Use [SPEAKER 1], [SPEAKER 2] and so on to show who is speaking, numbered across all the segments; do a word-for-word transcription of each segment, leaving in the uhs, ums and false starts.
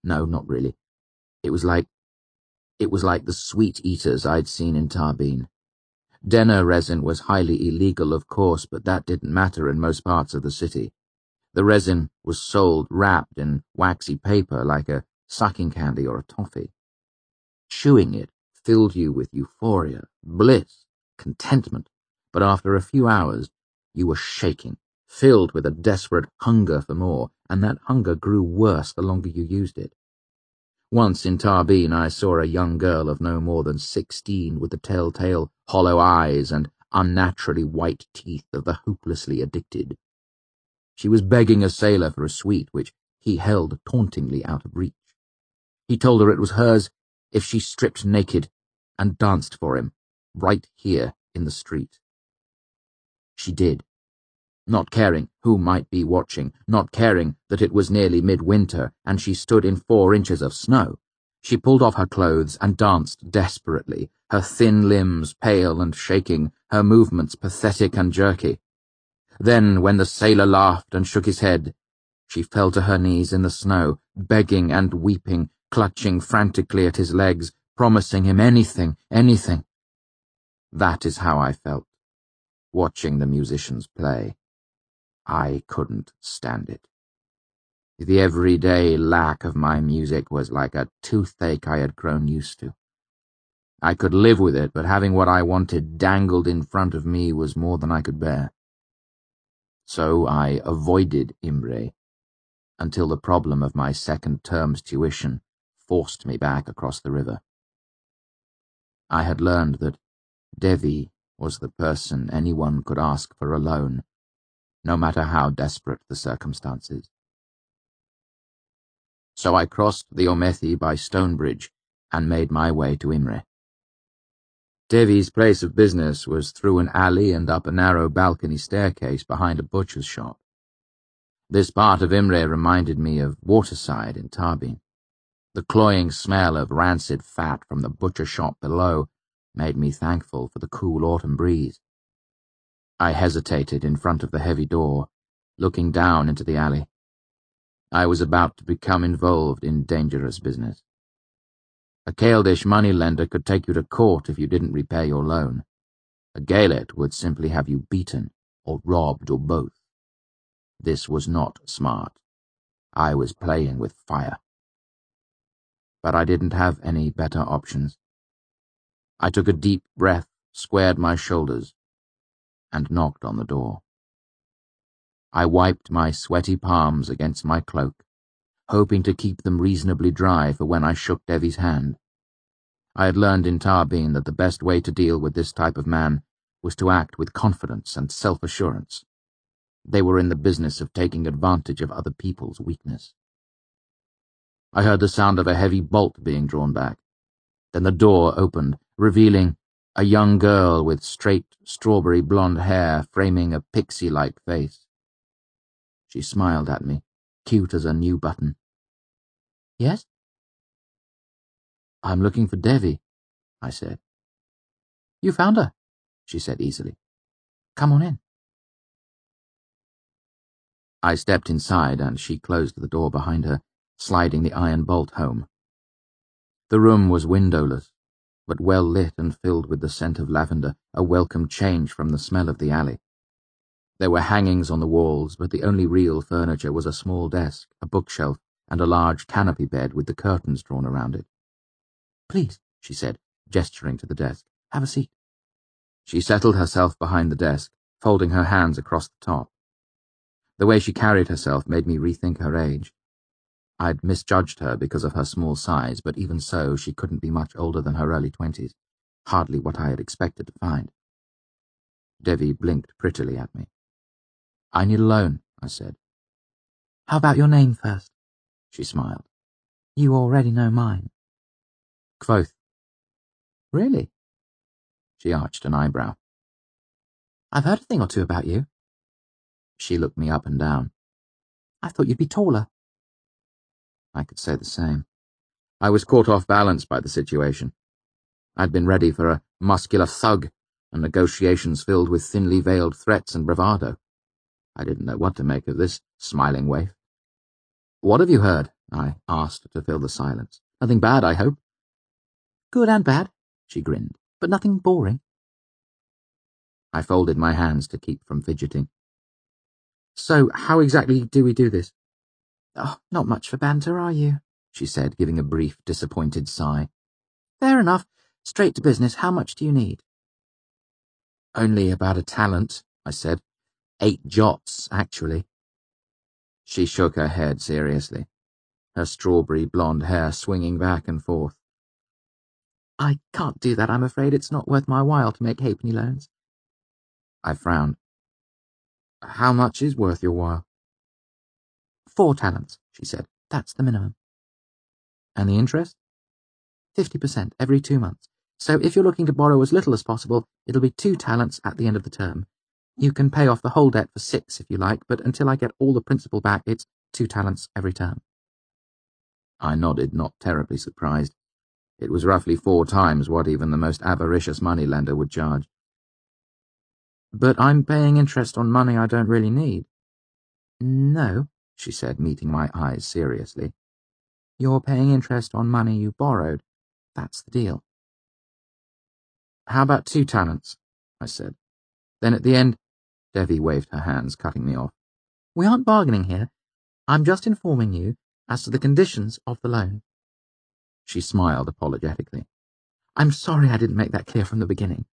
[SPEAKER 1] No, not really. It was like... It was like the sweet eaters I'd seen in Tarbeen. Denner resin was highly illegal, of course, but that didn't matter in most parts of the city. The resin was sold wrapped in waxy paper like a sucking candy or a toffee. Chewing it filled you with euphoria, bliss, contentment, but after a few hours you were shaking, filled with a desperate hunger for more, and that hunger grew worse the longer you used it. Once in Tarbeen I saw a young girl of no more than sixteen with the telltale hollow eyes and unnaturally white teeth of the hopelessly addicted. She was begging a sailor for a sweet which he held tauntingly out of reach. He told her it was hers if she stripped naked and danced for him, right here in the street. She did, not caring who might be watching, not caring that it was nearly midwinter and she stood in four inches of snow. She pulled off her clothes and danced desperately, her thin limbs pale and shaking, her movements pathetic and jerky. Then, when the sailor laughed and shook his head, she fell to her knees in the snow, begging and weeping, clutching frantically at his legs, promising him anything, anything. That is how I felt, watching the musicians play. I couldn't stand it. The everyday lack of my music was like a toothache I had grown used to. I could live with it, but having what I wanted dangled in front of me was more than I could bear. So I avoided Imre until the problem of my second term's tuition forced me back across the river. I had learned that Devi was the person anyone could ask for a loan, no matter how desperate the circumstances. So I crossed the Omethi by Stonebridge and made my way to Imre. Devi's place of business was through an alley and up a narrow balcony staircase behind a butcher's shop. This part of Imre reminded me of Waterside in Tarbeen. The cloying smell of rancid fat from the butcher shop below made me thankful for the cool autumn breeze. I hesitated in front of the heavy door, looking down into the alley. I was about to become involved in dangerous business. A Kael'dish moneylender could take you to court if you didn't repay your loan. A Gaelet would simply have you beaten, or robbed, or both. This was not smart. I was playing with fire. But I didn't have any better options. I took a deep breath, squared my shoulders, and knocked on the door. I wiped my sweaty palms against my cloak, hoping to keep them reasonably dry for when I shook Devi's hand. I had learned in Tarbeen that the best way to deal with this type of man was to act with confidence and self-assurance. They were in the business of taking advantage of other people's weakness. I heard the sound of a heavy bolt being drawn back. Then the door opened, revealing a young girl with straight, strawberry blonde hair framing a pixie-like face. She smiled at me, cute as a new button. "Yes?" "I'm looking for Devi," I said. "You found her," she said easily. "Come on in." I stepped inside and she closed the door behind her, sliding the iron bolt home. The room was windowless, but well lit and filled with the scent of lavender, a welcome change from the smell of the alley. There were hangings on the walls, but the only real furniture was a small desk, a bookshelf, and a large canopy bed with the curtains drawn around it. "Please," she said, gesturing to the desk, "have a seat." She settled herself behind the desk, folding her hands across the top. The way she carried herself made me rethink her age. I'd misjudged her because of her small size, but even so, she couldn't be much older than her early twenties, hardly what I had expected to find. Devi blinked prettily at me. "I need a loan," I said. "How about your name first?" She smiled. "You already know mine." "Kvothe." "Really?" She arched an eyebrow. "I've heard a thing or two about you." She looked me up and down. "I thought you'd be taller." I could say the same. I was caught off balance by the situation. I'd been ready for a muscular thug and negotiations filled with thinly veiled threats and bravado. I didn't know what to make of this smiling waif. What have you heard? I asked to fill the silence. Nothing bad, I hope.
[SPEAKER 2] Good and bad, she grinned, but nothing boring.
[SPEAKER 1] I folded my hands to keep from fidgeting. So, how exactly do we do this?
[SPEAKER 2] Oh, not much for banter, are you?
[SPEAKER 1] She said, giving a brief, disappointed sigh.
[SPEAKER 2] Fair enough. Straight to business. How much do you need?
[SPEAKER 1] Only about a talent, I said. Eight jots, actually. She shook her head seriously, her strawberry blonde hair swinging back and forth.
[SPEAKER 2] I can't do that, I'm afraid. It's not worth my while to make halfpenny loans.
[SPEAKER 1] I frowned. How much is worth your while?
[SPEAKER 2] Four talents, she said. That's the minimum.
[SPEAKER 1] And the interest?
[SPEAKER 2] Fifty percent every two months. So if you're looking to borrow as little as possible, it'll be two talents at the end of the term. You can pay off the whole debt for six if you like, but until I get all the principal back, it's two talents every term.
[SPEAKER 1] I nodded, not terribly surprised. It was roughly four times what even the most avaricious moneylender would charge. But I'm paying interest on money I don't really need.
[SPEAKER 2] No,
[SPEAKER 1] she said, meeting my eyes seriously.
[SPEAKER 2] You're paying interest on money you borrowed. That's the deal.
[SPEAKER 1] How about two talents? I said. Then at the end, Devi waved her hands, cutting me off.
[SPEAKER 2] We aren't bargaining here. I'm just informing you as to the conditions of the loan.
[SPEAKER 1] She smiled apologetically.
[SPEAKER 2] I'm sorry I didn't make that clear from the beginning.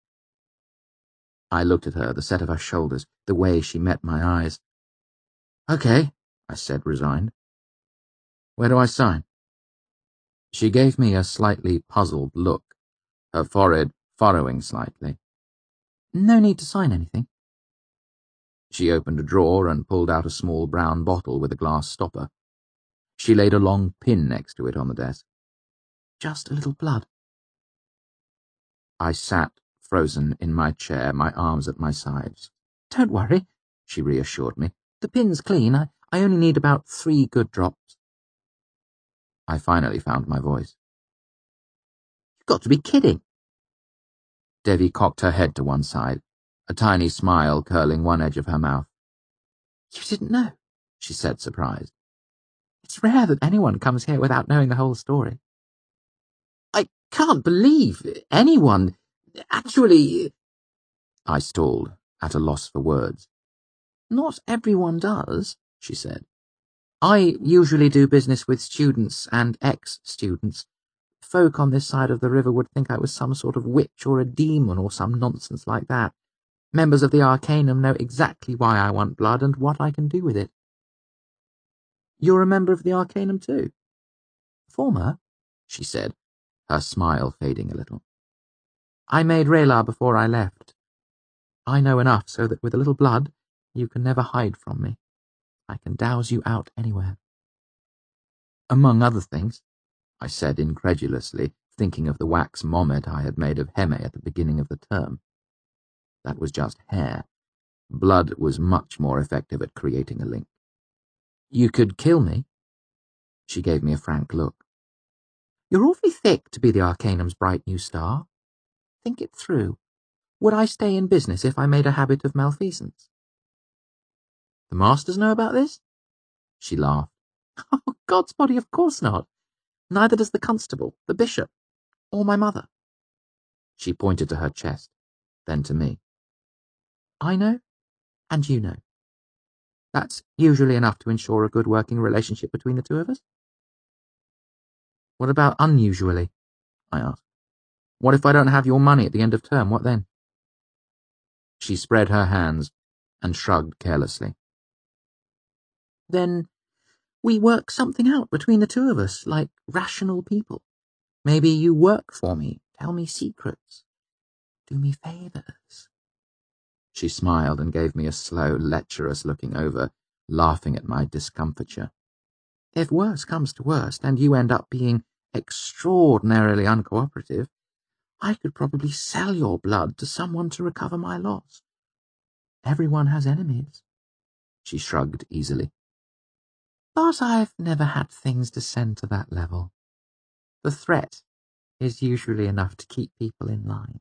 [SPEAKER 1] I looked at her, the set of her shoulders, the way she met my eyes. Okay, I said, resigned. Where do I sign? She gave me a slightly puzzled look, her forehead furrowing slightly.
[SPEAKER 2] No need to sign anything.
[SPEAKER 1] She opened a drawer and pulled out a small brown bottle with a glass stopper. She laid a long pin next to it on the desk.
[SPEAKER 2] Just a little blood.
[SPEAKER 1] I sat, frozen in my chair, my arms at my sides.
[SPEAKER 2] Don't worry, she reassured me. The pin's clean. I, I only need about three good drops.
[SPEAKER 1] I finally found my voice.
[SPEAKER 2] You've got to be kidding.
[SPEAKER 1] Devi cocked her head to one side, a tiny smile curling one edge of her mouth.
[SPEAKER 2] You didn't know,
[SPEAKER 1] she said, surprised.
[SPEAKER 2] It's rare that anyone comes here without knowing the whole story. I can't believe anyone actually...
[SPEAKER 1] I stalled, at a loss for words.
[SPEAKER 2] Not everyone does, she said. I usually do business with students and ex-students. Folk on this side of the river would think I was some sort of witch or a demon or some nonsense like that. Members of the Arcanum know exactly why I want blood and what I can do with it. You're a member of the Arcanum too? Former, she said, her smile fading a little. I made Raylar before I left. I know enough so that with a little blood, you can never hide from me. I can douse you out anywhere.
[SPEAKER 1] Among other things, I said incredulously, thinking of the wax mommet I had made of Heme at the beginning of the term. That was just hair. Blood was much more effective at creating a link. You could kill me? She gave me a frank look.
[SPEAKER 2] You're awfully thick to be the Arcanum's bright new star. Think it through. Would I stay in business if I made a habit of malfeasance? The masters know about this?
[SPEAKER 1] She laughed.
[SPEAKER 2] Oh, God's body, of course not. Neither does the constable, the bishop, or my mother.
[SPEAKER 1] She pointed to her chest, then to me.
[SPEAKER 2] I know, and you know. That's usually enough to ensure a good working relationship between the two of us.
[SPEAKER 1] What about unusually? I asked. What if I don't have your money at the end of term? What then? She spread her hands and shrugged carelessly.
[SPEAKER 2] Then we work something out between the two of us, like rational people. Maybe you work for me, tell me secrets, do me favours.
[SPEAKER 1] She smiled and gave me a slow, lecherous looking over, laughing at my discomfiture.
[SPEAKER 2] If worse comes to worst, and you end up being extraordinarily uncooperative, I could probably sell your blood to someone to recover my loss. Everyone has enemies.
[SPEAKER 1] She shrugged easily.
[SPEAKER 2] But I've never had things descend to that level. The threat is usually enough to keep people in line.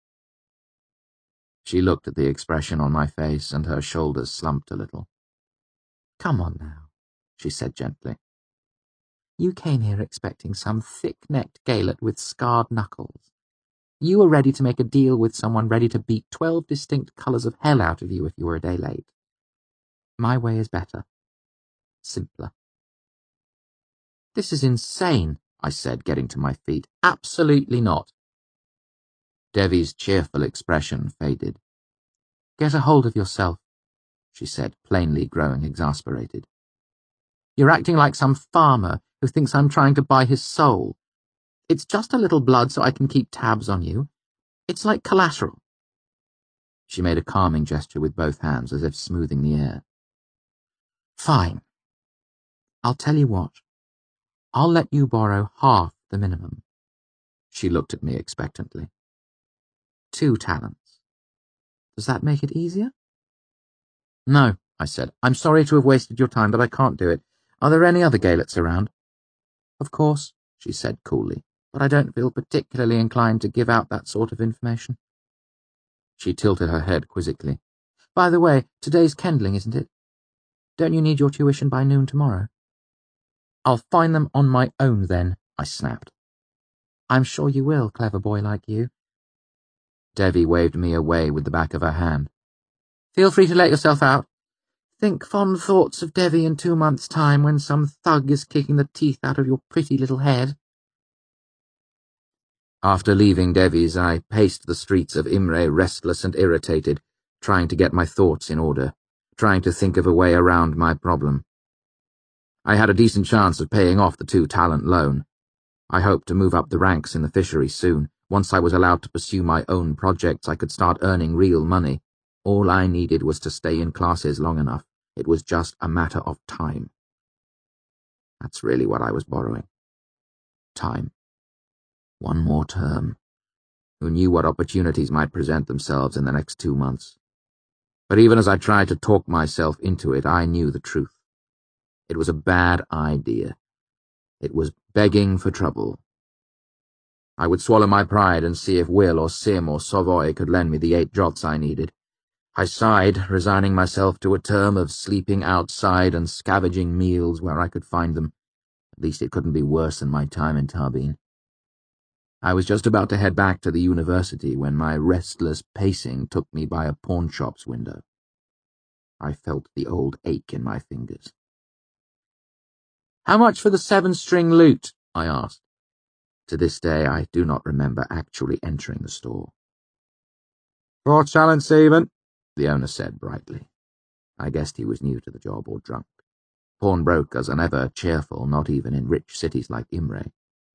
[SPEAKER 1] She looked at the expression on my face and her shoulders slumped a little.
[SPEAKER 2] Come on now, she said gently. You came here expecting some thick-necked Gaelot with scarred knuckles. You were ready to make a deal with someone ready to beat twelve distinct colours of hell out of you if you were a day late. My way is better. Simpler. This is insane, I said, getting to my feet. Absolutely not.
[SPEAKER 1] Devi's cheerful expression faded.
[SPEAKER 2] Get a hold of yourself, she said, plainly growing exasperated. You're acting like some farmer who thinks I'm trying to buy his soul. It's just a little blood so I can keep tabs on you. It's like collateral.
[SPEAKER 1] She made a calming gesture with both hands, as if smoothing the air.
[SPEAKER 2] Fine. I'll tell you what. I'll let you borrow half the minimum.
[SPEAKER 1] She looked at me expectantly.
[SPEAKER 2] Two talents. Does that make it easier?
[SPEAKER 1] No, I said. I'm sorry to have wasted your time, but I can't do it. Are there any other Gaelots around?
[SPEAKER 2] Of course, she said coolly, but I don't feel particularly inclined to give out that sort of information.
[SPEAKER 1] She tilted her head quizzically.
[SPEAKER 2] By the way, today's Kendling, isn't it? Don't you need your tuition by noon tomorrow?
[SPEAKER 1] I'll find them on my own then, I snapped.
[SPEAKER 2] I'm sure you will, clever boy like you.
[SPEAKER 1] Devi waved me away with the back of her hand.
[SPEAKER 2] Feel free to let yourself out. Think fond thoughts of Devi in two months' time when some thug is kicking the teeth out of your pretty little head.
[SPEAKER 1] After leaving Devi's, I paced the streets of Imre, restless and irritated, trying to get my thoughts in order, trying to think of a way around my problem. I had a decent chance of paying off the two-talent loan. I hoped to move up the ranks in the fishery soon. Once I was allowed to pursue my own projects, I could start earning real money. All I needed was to stay in classes long enough. It was just a matter of time. That's really what I was borrowing. Time. One more term. Who knew what opportunities might present themselves in the next two months? But even as I tried to talk myself into it, I knew the truth. It was a bad idea. It was begging for trouble. I would swallow my pride and see if Will or Sim or Savoy could lend me the eight jots I needed. I sighed, resigning myself to a term of sleeping outside and scavenging meals where I could find them. At least it couldn't be worse than my time in Tarbeen. I was just about to head back to the university when my restless pacing took me by a pawnshop's window. I felt the old ache in my fingers.
[SPEAKER 2] "How much for the seven-string lute?"
[SPEAKER 1] I asked. To this day, I do not remember actually entering the store.
[SPEAKER 2] Four talents even,
[SPEAKER 1] the owner said brightly. I guessed he was new to the job or drunk. Pawnbrokers are never cheerful, not even in rich cities like Imre.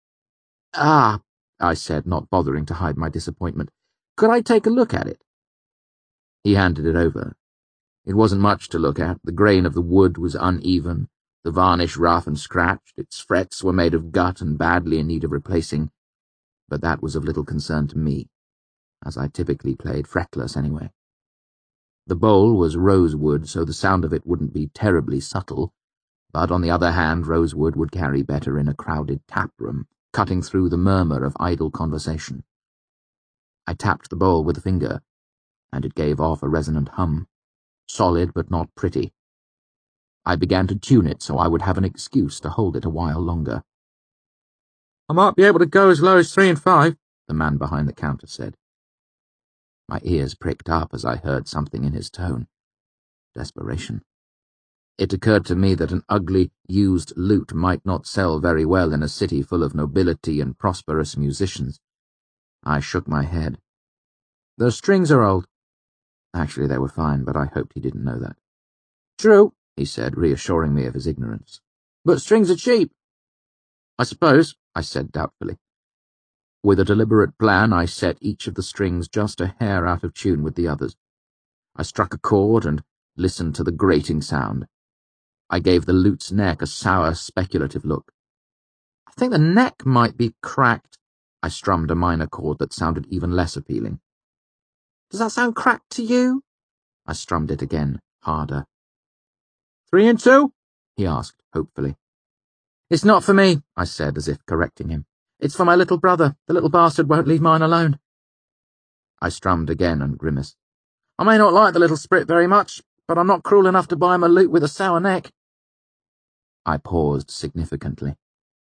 [SPEAKER 2] Ah, I said, not bothering to hide my disappointment. Could I take a look at it?
[SPEAKER 1] He handed it over. It wasn't much to look at. The grain of the wood was uneven, the varnish rough and scratched, its frets were made of gut and badly in need of replacing, but that was of little concern to me, as I typically played fretless anyway. The bowl was rosewood, so the sound of it wouldn't be terribly subtle, but on the other hand, rosewood would carry better in a crowded tap-room, cutting through the murmur of idle conversation. I tapped the bowl with a finger, and it gave off a resonant hum, solid but not pretty. I began to tune it so I would have an excuse to hold it a while longer.
[SPEAKER 2] "I might be able to go as low as three and five,"
[SPEAKER 1] the man behind the counter said. My ears pricked up as I heard something in his tone. Desperation. It occurred to me that an ugly, used lute might not sell very well in a city full of nobility and prosperous musicians. I shook my head.
[SPEAKER 2] "The strings are old."
[SPEAKER 1] Actually, they were fine, but I hoped he didn't know that.
[SPEAKER 2] "True,"
[SPEAKER 1] he said, reassuring me of his ignorance.
[SPEAKER 2] "But strings are cheap."
[SPEAKER 1] "I suppose," I said doubtfully. With a deliberate plan, I set each of the strings just a hair out of tune with the others. I struck a chord and listened to the grating sound. I gave the lute's neck a sour, speculative look.
[SPEAKER 2] "I think the neck might be cracked."
[SPEAKER 1] I strummed a minor chord that sounded even less appealing.
[SPEAKER 2] "Does that sound cracked to you?"
[SPEAKER 1] I strummed it again, harder.
[SPEAKER 2] "Three and two?"
[SPEAKER 1] he asked, hopefully.
[SPEAKER 2] "It's not for me," I said, as if correcting him. "It's for my little brother. The little bastard won't leave mine alone."
[SPEAKER 1] I strummed again and grimaced.
[SPEAKER 2] "I may not like the little sprit very much, but I'm not cruel enough to buy him a lute with a sour neck."
[SPEAKER 1] I paused significantly.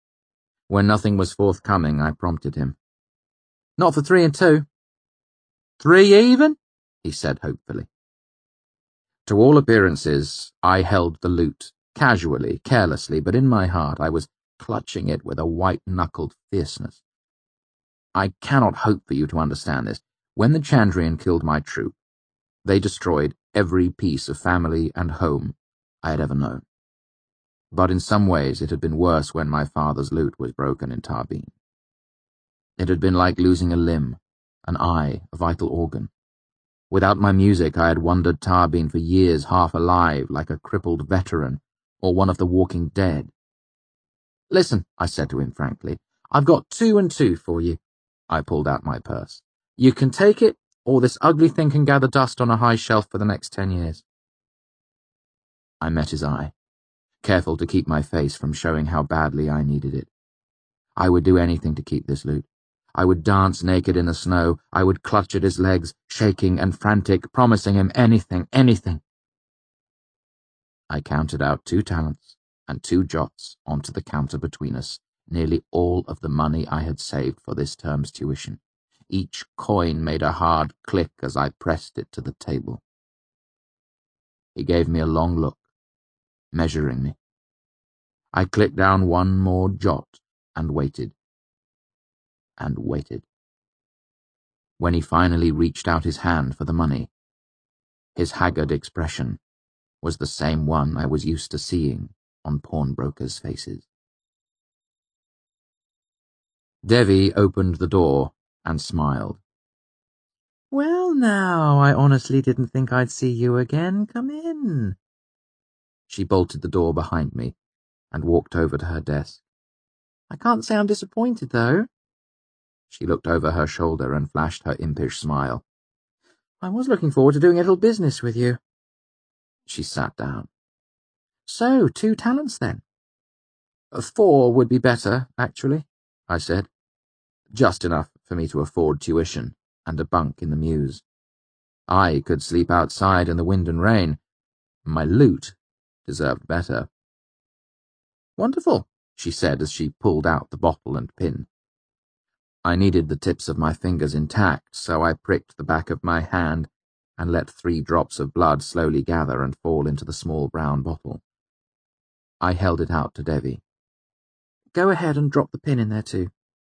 [SPEAKER 1] When nothing was forthcoming, I prompted him.
[SPEAKER 2] Not for three and two.
[SPEAKER 1] Three even? He said hopefully. To all appearances, I held the loot, casually, carelessly, but in my heart I was clutching it with a white-knuckled fierceness. I cannot hope for you to understand this. When the Chandrian killed my troop, they destroyed every piece of family and home I had ever known. But in some ways it had been worse when my father's loot was broken in Tarbean. It had been like losing a limb, an eye, a vital organ. Without my music, I had wandered Tarbean for years half alive, like a crippled veteran, or one of the walking dead. Listen, I said to him frankly, I've got two and two for you. I pulled out my purse. You can take it, or this ugly thing can gather dust on a high shelf for the next ten years. I met his eye, careful to keep my face from showing how badly I needed it. I would do anything to keep this loot. I would dance naked in the snow. I would clutch at his legs, shaking and frantic, promising him anything, anything. I counted out two talents and two jots onto the counter between us, nearly all of the money I had saved for this term's tuition. Each coin made a hard click as I pressed it to the table. He gave me a long look, measuring me. I clicked down one more jot and waited. And waited. When he finally reached out his hand for the money, his haggard expression was the same one I was used to seeing on pawnbrokers' faces. Devi opened the door and smiled.
[SPEAKER 2] Well now, I honestly didn't think I'd see you again. Come in.
[SPEAKER 1] She bolted the door behind me and walked over to her desk.
[SPEAKER 2] I can't say I'm disappointed, though.
[SPEAKER 1] She looked over her shoulder and flashed her impish smile.
[SPEAKER 2] I was looking forward to doing a little business with you.
[SPEAKER 1] She sat down.
[SPEAKER 2] So, two talents then?
[SPEAKER 1] Four would be better, actually, I said. Just enough for me to afford tuition and a bunk in the mews. I could sleep outside in the wind and rain. My loot deserved better.
[SPEAKER 2] Wonderful,
[SPEAKER 1] she said as she pulled out the bottle and pin. I needed the tips of my fingers intact, so I pricked the back of my hand and let three drops of blood slowly gather and fall into the small brown bottle. I held it out to Devi.
[SPEAKER 2] Go ahead and drop the pin in there too.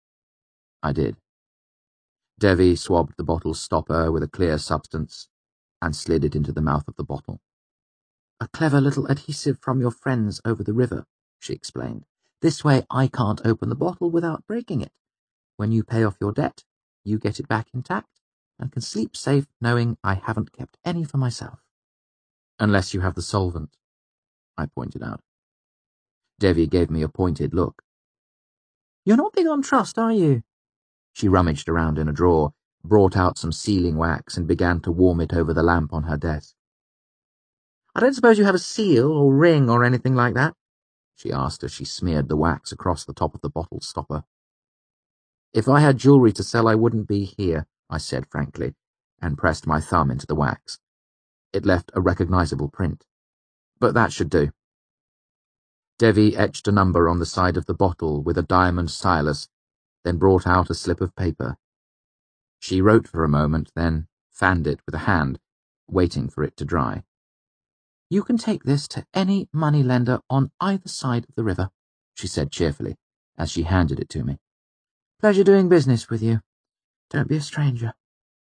[SPEAKER 1] I did. Devi swabbed the bottle's stopper with a clear substance and slid it into the mouth of the bottle.
[SPEAKER 2] A clever little adhesive from your friends over the river, she explained. This way I can't open the bottle without breaking it. When you pay off your debt, you get it back intact and can sleep safe knowing I haven't kept any for myself.
[SPEAKER 1] Unless you have the solvent, I pointed out. Devi gave me a pointed look.
[SPEAKER 2] You're not big on trust, are you?
[SPEAKER 1] She rummaged around in a drawer, brought out some sealing wax and began to warm it over the lamp on her desk.
[SPEAKER 2] I don't suppose you have a seal or ring or anything like that?
[SPEAKER 1] She asked as she smeared the wax across the top of the bottle stopper. If I had jewellery to sell, I wouldn't be here, I said frankly, and pressed my thumb into the wax. It left a recognisable print. But that should do. Devi etched a number on the side of the bottle with a diamond stylus, then brought out a slip of paper. She wrote for a moment, then fanned it with a hand, waiting for it to dry.
[SPEAKER 2] You can take this to any moneylender on either side of the river, she said cheerfully, as she handed it to me. Pleasure doing business with you. Don't be a stranger.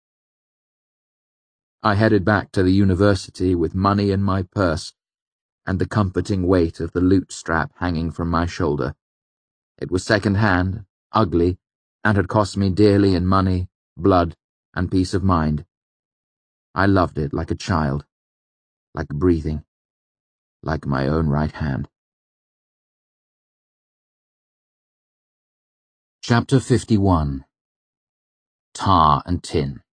[SPEAKER 1] I headed back to the university with money in my purse and the comforting weight of the loot strap hanging from my shoulder. It was second-hand, ugly, and had cost me dearly in money, blood, and peace of mind. I loved it like a child, like breathing, like my own right hand. Chapter fifty-one. Tar and Tin.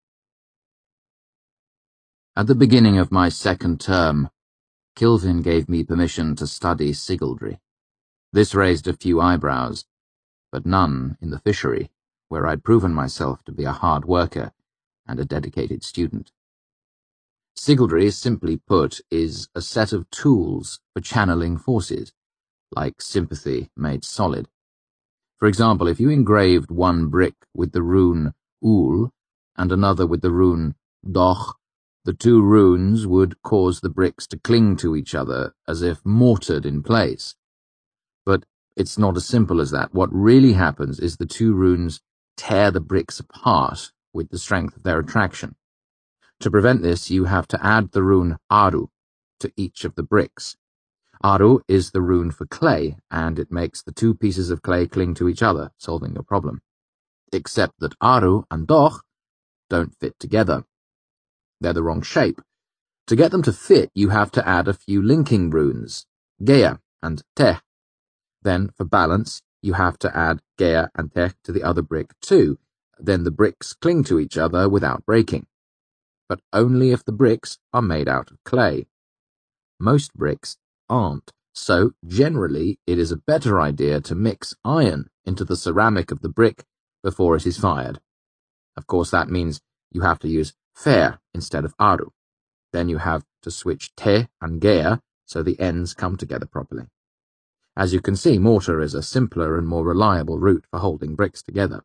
[SPEAKER 1] At the beginning of my second term, Kilvin gave me permission to study sigildry. This raised a few eyebrows, but none in the fishery, where I'd proven myself to be a hard worker and a dedicated student. Sigildry, simply put, is a set of tools for channeling forces, like sympathy made solid. For example, if you engraved one brick with the rune Ul and another with the rune Doch, the two runes would cause the bricks to cling to each other as if mortared in place. But it's not as simple as that. What really happens is the two runes tear the bricks apart with the strength of their attraction. To prevent this, you have to add the rune Aru to each of the bricks. Aru is the rune for clay, and it makes the two pieces of clay cling to each other, solving your problem. Except that Aru and Doch don't fit together. They're the wrong shape. To get them to fit, you have to add a few linking runes, Geya and Teh. Then, for balance, you have to add Geya and Teh to the other brick too. Then the bricks cling to each other without breaking. But only if the bricks are made out of clay. Most bricks aren't, so generally it is a better idea to mix iron into the ceramic of the brick before it is fired. Of course, that means you have to use Fer instead of Aru. Then you have to switch Te and Geya so the ends come together properly. As you can see, mortar is a simpler and more reliable route for holding bricks together.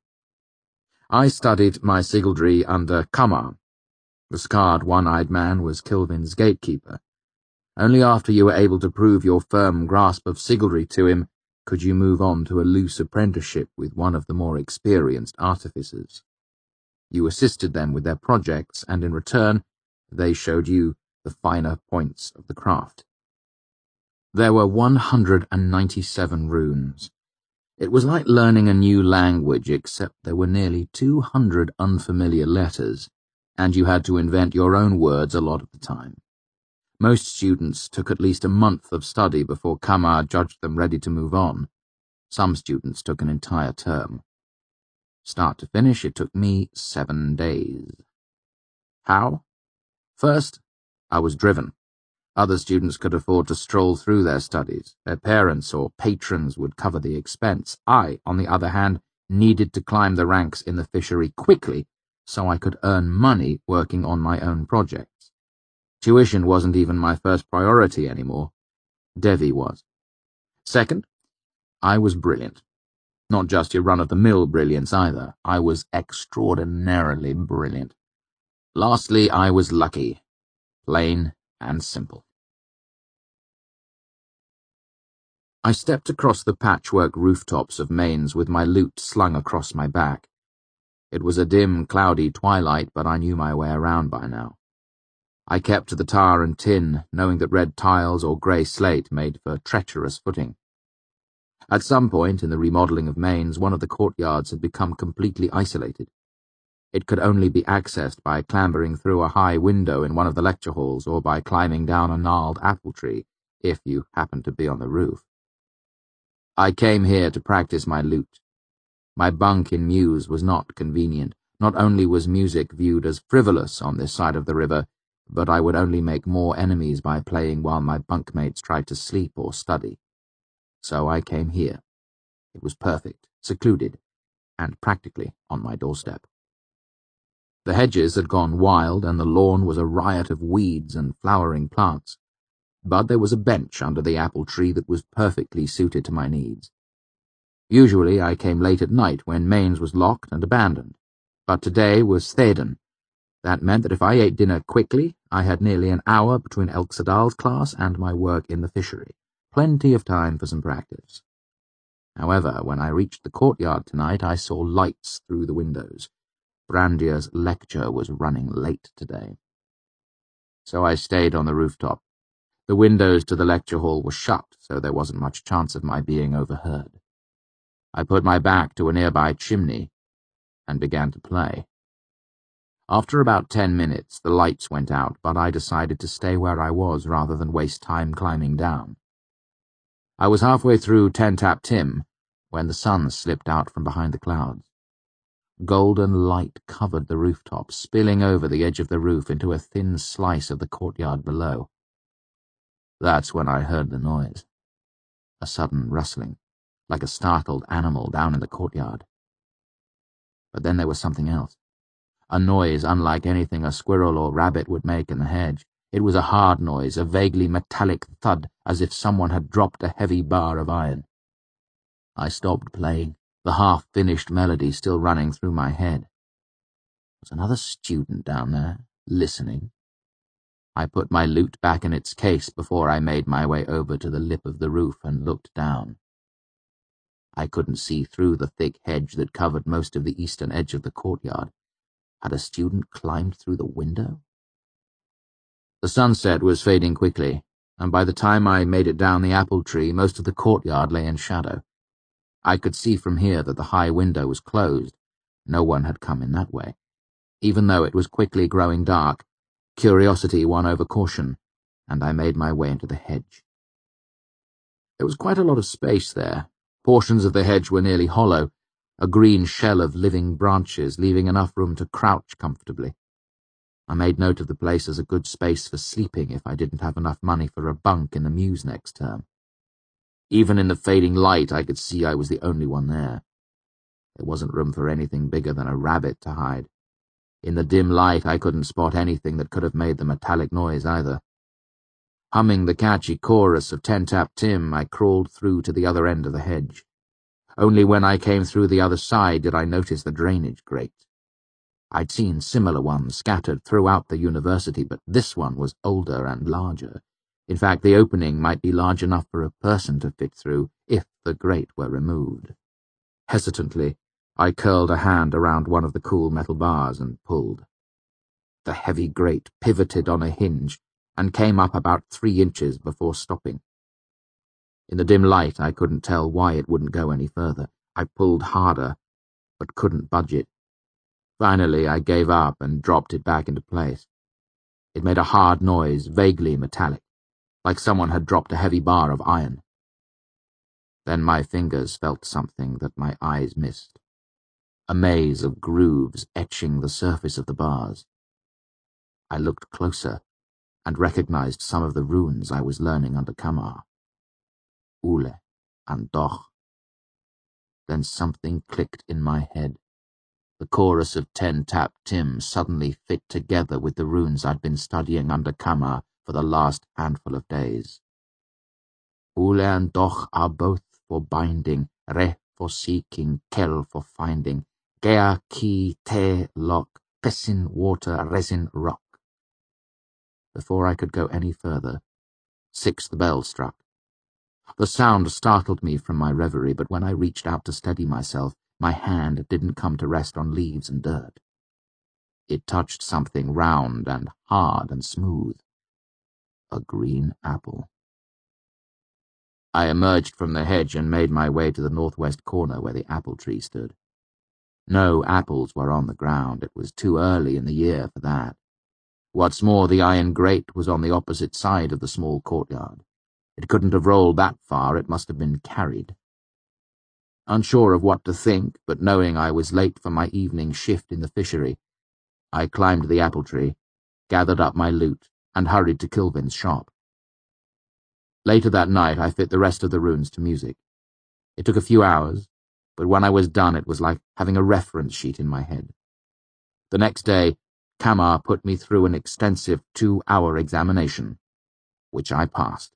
[SPEAKER 1] I studied my sigildry under Kamar. The scarred, one-eyed man was Kilvin's gatekeeper. Only after you were able to prove your firm grasp of sigildry to him could you move on to a loose apprenticeship with one of the more experienced artificers. You assisted them with their projects, and in return, they showed you the finer points of the craft. There were one hundred ninety-seven runes. It was like learning a new language, except there were nearly two hundred unfamiliar letters, and you had to invent your own words a lot of the time. Most students took at least a month of study before Kamar judged them ready to move on. Some students took an entire term. Start to finish, it took me seven days. How? First, I was driven. Other students could afford to stroll through their studies. Their parents or patrons would cover the expense. I, on the other hand, needed to climb the ranks in the fishery quickly so I could earn money working on my own projects. Tuition wasn't even my first priority anymore. Devi was. Second, I was brilliant. Not just your run-of-the-mill brilliance either. I was extraordinarily brilliant. Lastly, I was lucky. Plain and simple. I stepped across the patchwork rooftops of Mainz with my loot slung across my back. It was a dim, cloudy twilight, but I knew my way around by now. I kept to the tar and tin, knowing that red tiles or grey slate made for treacherous footing. At some point in the remodelling of Mainz, one of the courtyards had become completely isolated. It could only be accessed by clambering through a high window in one of the lecture halls or by climbing down a gnarled apple tree, if you happened to be on the roof. I came here to practice my lute. My bunk in Mews was not convenient. Not only was music viewed as frivolous on this side of the river, but I would only make more enemies by playing while my bunkmates tried to sleep or study. So I came here. It was perfect, secluded, and practically on my doorstep. The hedges had gone wild, and the lawn was a riot of weeds and flowering plants. But there was a bench under the apple tree that was perfectly suited to my needs. Usually I came late at night when Mainz was locked and abandoned, but today was Theden. That meant that if I ate dinner quickly, I had nearly an hour between Elxadal's class and my work in the fishery. Plenty of time for some practice. However, when I reached the courtyard tonight, I saw lights through the windows. Brandier's lecture was running late today. So I stayed on the rooftop. The windows to the lecture hall were shut, so there wasn't much chance of my being overheard. I put my back to a nearby chimney and began to play. After about ten minutes, the lights went out, but I decided to stay where I was rather than waste time climbing down. I was halfway through Ten Tap Tim when the sun slipped out from behind the clouds. Golden light covered the rooftop, spilling over the edge of the roof into a thin slice of the courtyard below. That's when I heard the noise. A sudden rustling, like a startled animal down in the courtyard. But then there was something else. A noise unlike anything a squirrel or rabbit would make in the hedge. It was a hard noise, a vaguely metallic thud, as if someone had dropped a heavy bar of iron. I stopped playing the half-finished melody still running through my head. Was another student down there, listening? I put my lute back in its case before I made my way over to the lip of the roof and looked down. I couldn't see through the thick hedge that covered most of the eastern edge of the courtyard. Had a student climbed through the window? The sunset was fading quickly, and by the time I made it down the apple tree, most of the courtyard lay in shadow. I could see from here that the high window was closed. No one had come in that way. Even though it was quickly growing dark, curiosity won over caution, and I made my way into the hedge. There was quite a lot of space there. Portions of the hedge were nearly hollow, a green shell of living branches, leaving enough room to crouch comfortably. I made note of the place as a good space for sleeping if I didn't have enough money for a bunk in the mews next term. Even in the fading light, I could see I was the only one there. There wasn't room for anything bigger than a rabbit to hide. In the dim light, I couldn't spot anything that could have made the metallic noise either. Humming the catchy chorus of Ten Tap Tim, I crawled through to the other end of the hedge. Only when I came through the other side did I notice the drainage grate. I'd seen similar ones scattered throughout the university, but this one was older and larger. In fact, the opening might be large enough for a person to fit through if the grate were removed. Hesitantly, I curled a hand around one of the cool metal bars and pulled. The heavy grate pivoted on a hinge and came up about three inches before stopping. In the dim light, I couldn't tell why it wouldn't go any further. I pulled harder, but couldn't budge it. Finally, I gave up and dropped it back into place. It made a hard noise, vaguely metallic, like someone had dropped a heavy bar of iron. Then my fingers felt something that my eyes missed. A maze of grooves etching the surface of the bars. I looked closer and recognized some of the runes I was learning under Kamar. Ule and Doch. Then something clicked in my head. The chorus of Ten Tap Tim suddenly fit together with the runes I'd been studying under Kamar for the last handful of days. Ule and Doch are both for binding, Re for seeking, Kel for finding, Gea ki te lock, Pesin water, resin rock. Before I could go any further, sixth bell struck. The sound startled me from my reverie, but when I reached out to steady myself, my hand didn't come to rest on leaves and dirt. It touched something round and hard and smooth. A green apple. I emerged from the hedge and made my way to the northwest corner where the apple tree stood. No apples were on the ground. It was too early in the year for that. What's more, the iron grate was on the opposite side of the small courtyard. It couldn't have rolled that far. It must have been carried. Unsure of what to think, but knowing I was late for my evening shift in the fishery, I climbed the apple tree, gathered up my loot, and hurried to Kilvin's shop. Later that night, I fit the rest of the runes to music. It took a few hours, but when I was done, it was like having a reference sheet in my head. The next day, Kamar put me through an extensive two-hour examination, which I passed.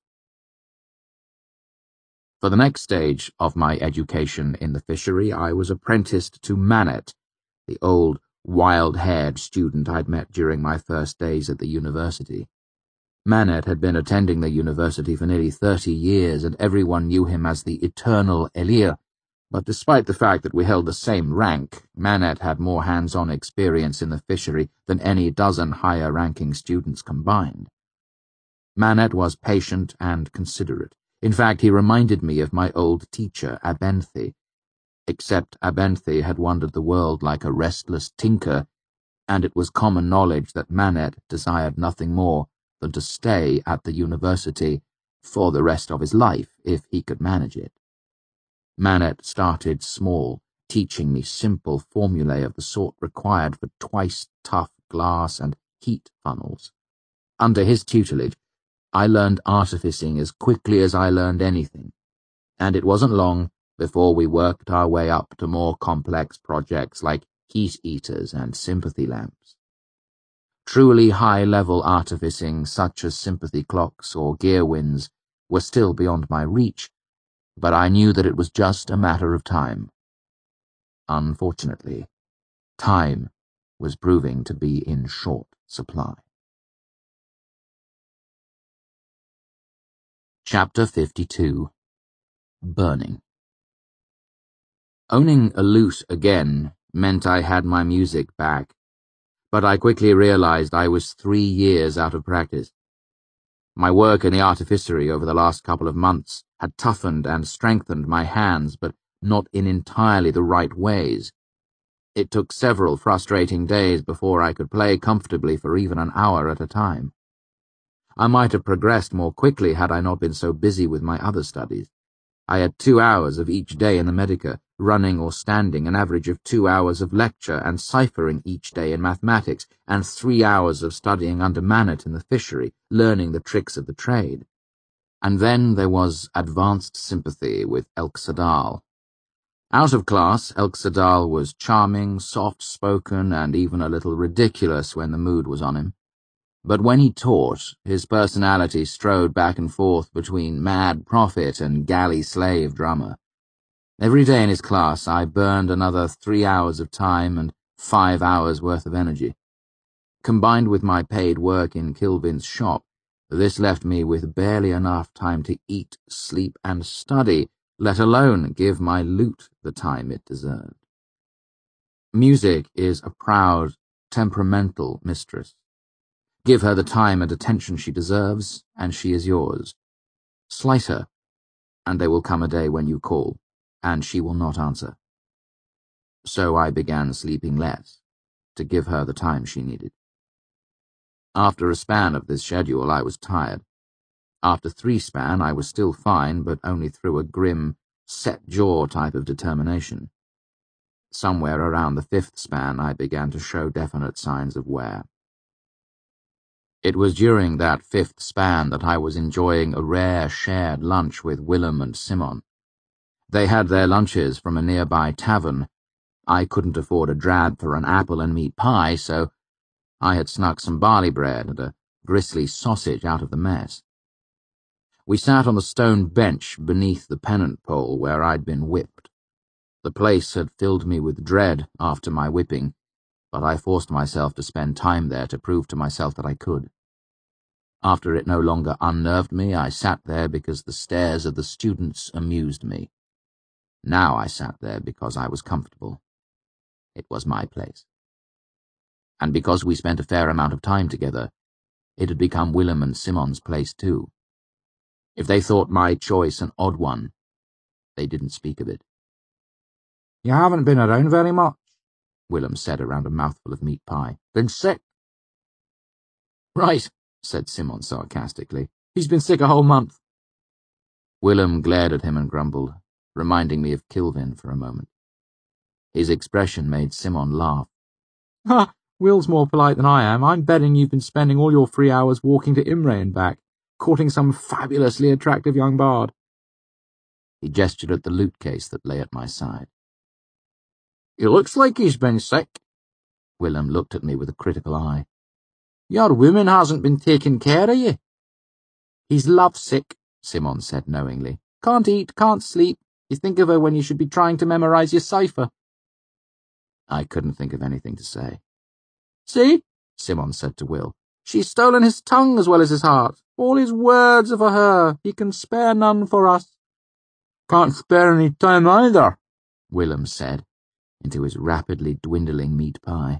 [SPEAKER 1] For the next stage of my education in the fishery, I was apprenticed to Manet, the old, wild-haired student I'd met during my first days at the university. Manet had been attending the university for nearly thirty years, and everyone knew him as the eternal Elir, but despite the fact that we held the same rank, Manet had more hands-on experience in the fishery than any dozen higher-ranking students combined. Manet was patient and considerate. In fact, he reminded me of my old teacher, Abenthi, except Abenthi had wandered the world like a restless tinker, and it was common knowledge that Manet desired nothing more than to stay at the university for the rest of his life, if he could manage it. Manet started small, teaching me simple formulae of the sort required for twice-tough glass and heat funnels. Under his tutelage, I learned artificing as quickly as I learned anything, and it wasn't long before we worked our way up to more complex projects like heat eaters and sympathy lamps. Truly high-level artificing, such as sympathy clocks or gear winds, were still beyond my reach, but I knew that it was just a matter of time. Unfortunately, time was proving to be in short supply. Chapter fifty-two. Burning. Owning a lute again meant I had my music back, but I quickly realized I was three years out of practice. My work in the artificery over the last couple of months had toughened and strengthened my hands, but not in entirely the right ways. It took several frustrating days before I could play comfortably for even an hour at a time. I might have progressed more quickly had I not been so busy with my other studies. I had two hours of each day in the Medica, running or standing, an average of two hours of lecture and ciphering each day in mathematics, and three hours of studying under Manet in the fishery, learning the tricks of the trade. And then there was advanced sympathy with Elk-Sadal. Out of class, Elk-Sadal was charming, soft-spoken, and even a little ridiculous when the mood was on him. But when he taught, his personality strode back and forth between mad prophet and galley slave drummer. Every day in his class I burned another three hours of time and five hours worth of energy. Combined with my paid work in Kilvin's shop, this left me with barely enough time to eat, sleep, and study, let alone give my lute the time it deserved. Music is a proud, temperamental mistress. Give her the time and attention she deserves, and she is yours. Slight her, and there will come a day when you call, and she will not answer. So I began sleeping less, to give her the time she needed. After a span of this schedule, I was tired. After three span, I was still fine, but only through a grim, set-jaw type of determination. Somewhere around the fifth span, I began to show definite signs of wear. It was during that fifth span that I was enjoying a rare shared lunch with Willem and Simon. They had their lunches from a nearby tavern. I couldn't afford a drab for an apple and meat pie, so I had snuck some barley bread and a gristly sausage out of the mess. We sat on the stone bench beneath the pennant pole where I'd been whipped. The place had filled me with dread after my whipping, but I forced myself to spend time there to prove to myself that I could. After it no longer unnerved me, I sat there because the stares of the students amused me. Now I sat there because I was comfortable. It was my place. And because we spent a fair amount of time together, it had become Willem and Simon's place too. If they thought my choice an odd one, they didn't speak of it.
[SPEAKER 2] You haven't been around very much,
[SPEAKER 1] Willem said around a mouthful of meat pie.
[SPEAKER 2] Been sick?
[SPEAKER 1] Right, said Simon sarcastically.
[SPEAKER 2] He's been sick a whole month.
[SPEAKER 1] Willem glared at him and grumbled, reminding me of Kilvin for a moment. His expression made Simon laugh.
[SPEAKER 2] Ha! Will's more polite than I am. I'm betting you've been spending all your free hours walking to Imre and back, courting some fabulously attractive young bard.
[SPEAKER 1] He gestured at the lute case that lay at my side.
[SPEAKER 2] He looks like he's been sick.
[SPEAKER 1] Willem looked at me with a critical eye.
[SPEAKER 2] Your woman hasn't been taking care of you. He's lovesick,
[SPEAKER 1] Simon said knowingly.
[SPEAKER 2] Can't eat, can't sleep. You think of her when you should be trying to memorize your cipher.
[SPEAKER 1] I couldn't think of anything to say.
[SPEAKER 2] See,
[SPEAKER 1] Simon said to Will.
[SPEAKER 2] She's stolen his tongue as well as his heart. All his words are for her. He can spare none for us. Can't spare any time either,
[SPEAKER 1] Willem said, into his rapidly dwindling meat pie.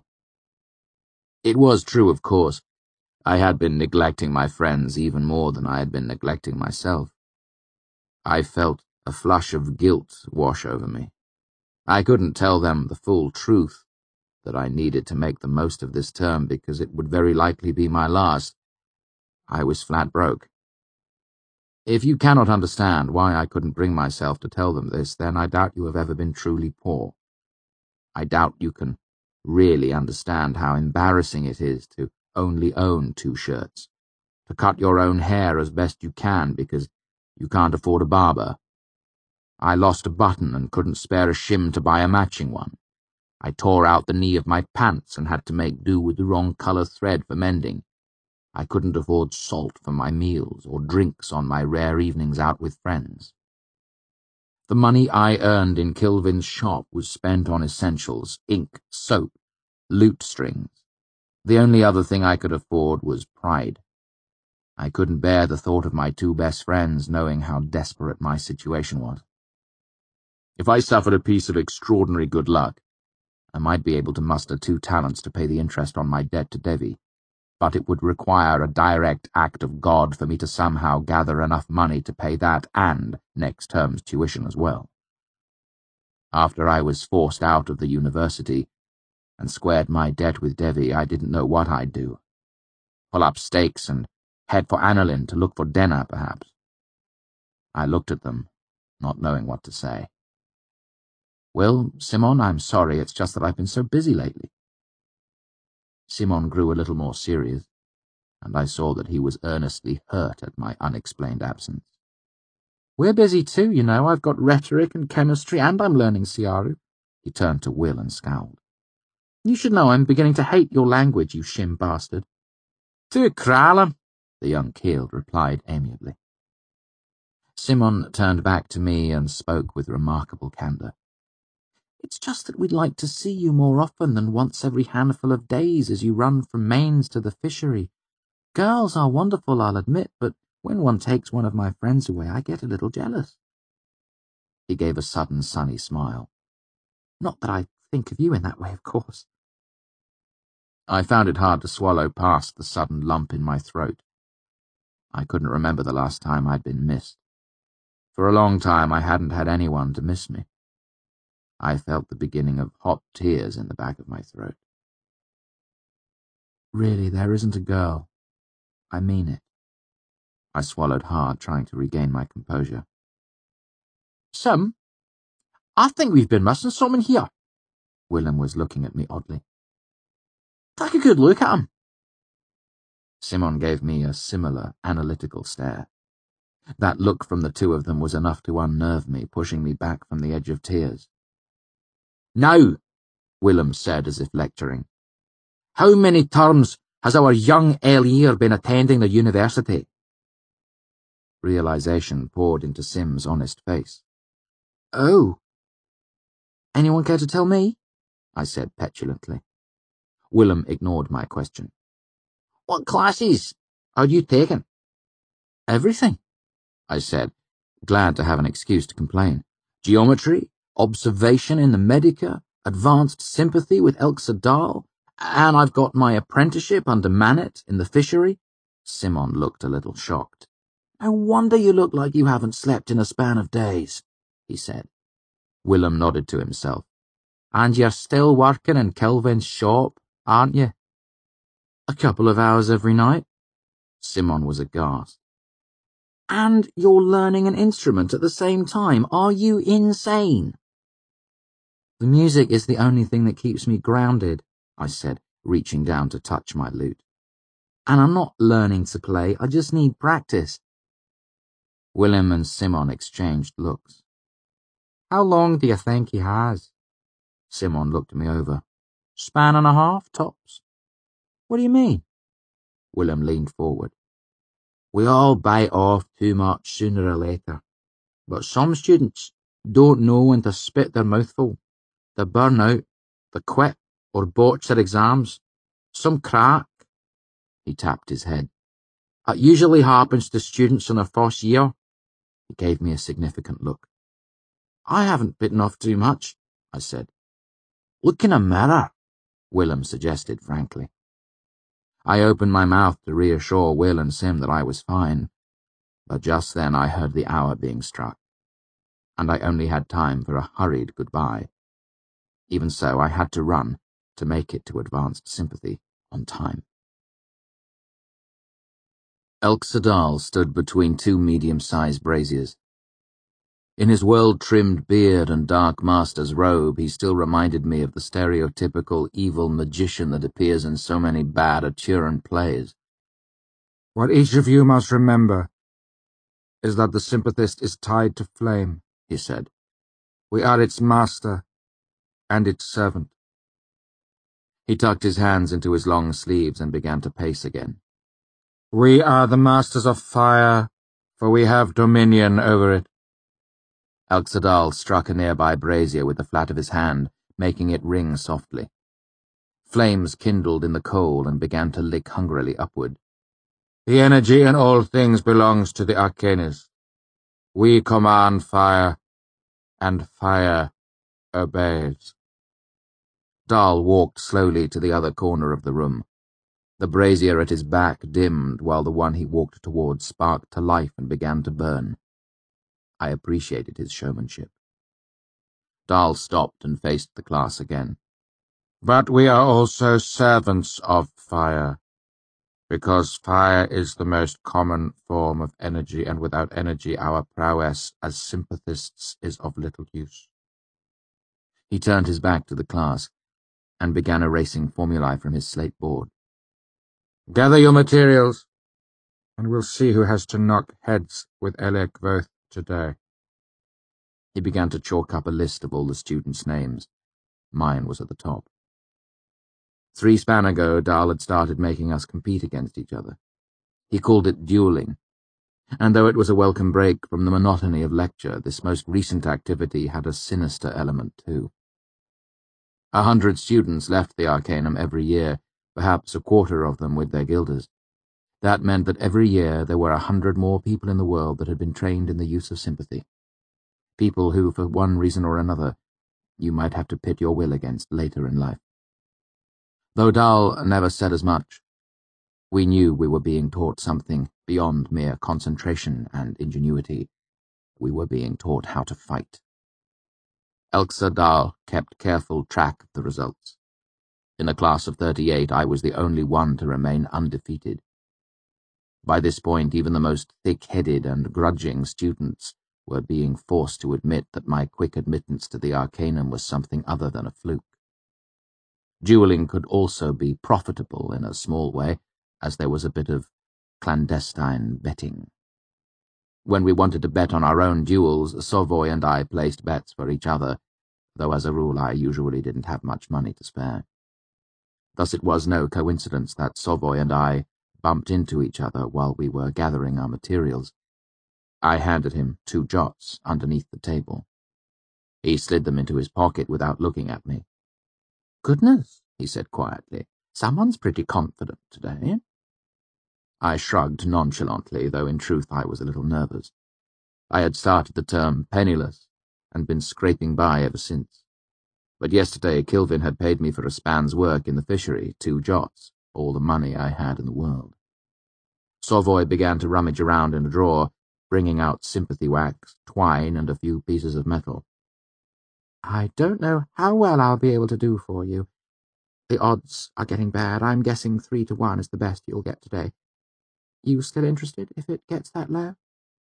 [SPEAKER 1] It was true, of course. I had been neglecting my friends even more than I had been neglecting myself. I felt a flush of guilt wash over me. I couldn't tell them the full truth, that I needed to make the most of this term because it would very likely be my last. I was flat broke. If you cannot understand why I couldn't bring myself to tell them this, then I doubt you have ever been truly poor. I doubt you can really understand how embarrassing it is to only own two shirts, to cut your own hair as best you can because you can't afford a barber. I lost a button and couldn't spare a shim to buy a matching one. I tore out the knee of my pants and had to make do with the wrong colour thread for mending. I couldn't afford salt for my meals or drinks on my rare evenings out with friends. The money I earned in Kilvin's shop was spent on essentials, ink, soap, lute strings. The only other thing I could afford was pride. I couldn't bear the thought of my two best friends knowing how desperate my situation was. If I suffered a piece of extraordinary good luck, I might be able to muster two talents to pay the interest on my debt to Devi, but it would require a direct act of God for me to somehow gather enough money to pay that and next term's tuition as well. After I was forced out of the university and squared my debt with Devi, I didn't know what I'd do. Pull up stakes and head for Annalyn to look for Denna, perhaps. I looked at them, not knowing what to say. Well, Simon, I'm sorry, it's just that I've been so busy lately. Simon grew a little more serious, and I saw that he was earnestly hurt at my unexplained absence.
[SPEAKER 2] We're busy too, you know. I've got rhetoric and chemistry, and I'm learning Siaru.
[SPEAKER 1] He turned to Will and scowled.
[SPEAKER 2] You should know I'm beginning to hate your language, you shim bastard.
[SPEAKER 1] Tu kralam, the young Keeld replied amiably. Simon turned back to me and spoke with remarkable candour.
[SPEAKER 2] It's just that we'd like to see you more often than once every handful of days as you run from Mains to the fishery. Girls are wonderful, I'll admit, but when one takes one of my friends away, I get a little jealous.
[SPEAKER 1] He gave a sudden sunny smile.
[SPEAKER 2] Not that I think of you in that way, of course.
[SPEAKER 1] I found it hard to swallow past the sudden lump in my throat. I couldn't remember the last time I'd been missed. For a long time I hadn't had anyone to miss me. I felt the beginning of hot tears in the back of my throat.
[SPEAKER 2] Really, there isn't a girl. I mean it.
[SPEAKER 1] I swallowed hard, trying to regain my composure.
[SPEAKER 2] Sim, I think we've been missing someone here.
[SPEAKER 1] Willem was looking at me oddly.
[SPEAKER 2] Take a good look at him.
[SPEAKER 1] Simon gave me a similar, analytical stare. That look from the two of them was enough to unnerve me, pushing me back from the edge of tears.
[SPEAKER 2] Now,
[SPEAKER 1] Willem said as if lecturing,
[SPEAKER 2] how many terms has our young Elir been attending the university?
[SPEAKER 1] Realization poured into Sim's honest face.
[SPEAKER 2] Oh. Anyone care to tell me? I said petulantly.
[SPEAKER 1] Willem ignored my question.
[SPEAKER 2] What classes are you taking?
[SPEAKER 1] Everything, I said, glad to have an excuse to complain. Geometry, observation in the Medica, advanced sympathy with Elxadal, and I've got my apprenticeship under Manet in the fishery. Simon looked a little shocked.
[SPEAKER 2] No wonder you look like you haven't slept in a span of days, he said.
[SPEAKER 1] Willem nodded to himself.
[SPEAKER 2] And you're still working in Kilvin's shop, aren't you?
[SPEAKER 1] A couple of hours every night. Simon was aghast.
[SPEAKER 2] And you're learning an instrument at the same time. Are you insane?
[SPEAKER 1] The music is the only thing that keeps me grounded, I said, reaching down to touch my lute.
[SPEAKER 2] And I'm not learning to play, I just need practice.
[SPEAKER 1] Willem and Simon exchanged looks.
[SPEAKER 2] How long do you think he has?
[SPEAKER 1] Simon looked me over.
[SPEAKER 2] Span and a half, tops. What do you mean?
[SPEAKER 1] Willem leaned forward.
[SPEAKER 2] We all bite off too much sooner or later. But some students don't know when to spit their mouthful. They burn out, they quit, or botch their exams. Some crack.
[SPEAKER 1] He tapped his head.
[SPEAKER 2] It usually happens to students in their first year.
[SPEAKER 1] He gave me a significant look.
[SPEAKER 2] I haven't bitten off too much,
[SPEAKER 1] I said.
[SPEAKER 2] Look in a mirror,
[SPEAKER 1] Willem suggested frankly. I opened my mouth to reassure Will and Sim that I was fine, but just then I heard the hour being struck, and I only had time for a hurried goodbye. Even so, I had to run to make it to advanced sympathy on time. Elxadal stood between two medium-sized braziers. In his well-trimmed beard and dark master's robe, he still reminded me of the stereotypical evil magician that appears in so many bad Aturan plays.
[SPEAKER 3] What each of you must remember is that the sympathist is tied to flame,
[SPEAKER 1] he said.
[SPEAKER 3] We are its master and its servant.
[SPEAKER 1] He tucked his hands into his long sleeves and began to pace again.
[SPEAKER 3] We are the masters of fire, for we have dominion over it.
[SPEAKER 1] Alxadal struck a nearby brazier with the flat of his hand, making it ring softly. Flames kindled in the coal and began to lick hungrily upward.
[SPEAKER 3] The energy in all things belongs to the Arcanis. We command fire, and fire obeys.
[SPEAKER 1] Dahl walked slowly to the other corner of the room. The brazier at his back dimmed while the one he walked towards sparked to life and began to burn. I appreciated his showmanship. Dahl stopped and faced the class again.
[SPEAKER 3] But we are also servants of fire, because fire is the most common form of energy, and without energy our prowess as sympathists is of little use.
[SPEAKER 1] He turned his back to the class and began erasing formulae from his slate board.
[SPEAKER 3] Gather your materials, and we'll see who has to knock heads with Elec Voth today.
[SPEAKER 1] He began to chalk up a list of all the students' names. Mine was at the top. Three span ago, Dahl had started making us compete against each other. He called it dueling, and though it was a welcome break from the monotony of lecture, this most recent activity had a sinister element too. A hundred students left the Arcanum every year, perhaps a quarter of them with their guilders. That meant that every year there were a hundred more people in the world that had been trained in the use of sympathy. People who, for one reason or another, you might have to pit your will against later in life. Though Dahl never said as much, we knew we were being taught something beyond mere concentration and ingenuity. We were being taught how to fight. Elxa Dahl kept careful track of the results. In a class of thirty-eight, I was the only one to remain undefeated. By this point, even the most thick-headed and grudging students were being forced to admit that my quick admittance to the Arcanum was something other than a fluke. Dueling could also be profitable in a small way, as there was a bit of clandestine betting. When we wanted to bet on our own duels, Sovoy and I placed bets for each other, though as a rule I usually didn't have much money to spare. Thus it was no coincidence that Sovoy and I bumped into each other while we were gathering our materials. I handed him two jots underneath the table. He slid them into his pocket without looking at me.
[SPEAKER 2] "Goodness," he said quietly, "someone's pretty confident today."
[SPEAKER 1] I shrugged nonchalantly, though in truth I was a little nervous. I had started the term penniless and been scraping by ever since. But yesterday Kilvin had paid me for a span's work in the fishery, two jots, all the money I had in the world. Sovoy began to rummage around in a drawer, bringing out sympathy wax, twine, and a few pieces of metal.
[SPEAKER 2] "I don't know how well I'll be able to do for you. The odds are getting bad. I'm guessing three to one is the best you'll get today. You still interested if it gets that low?"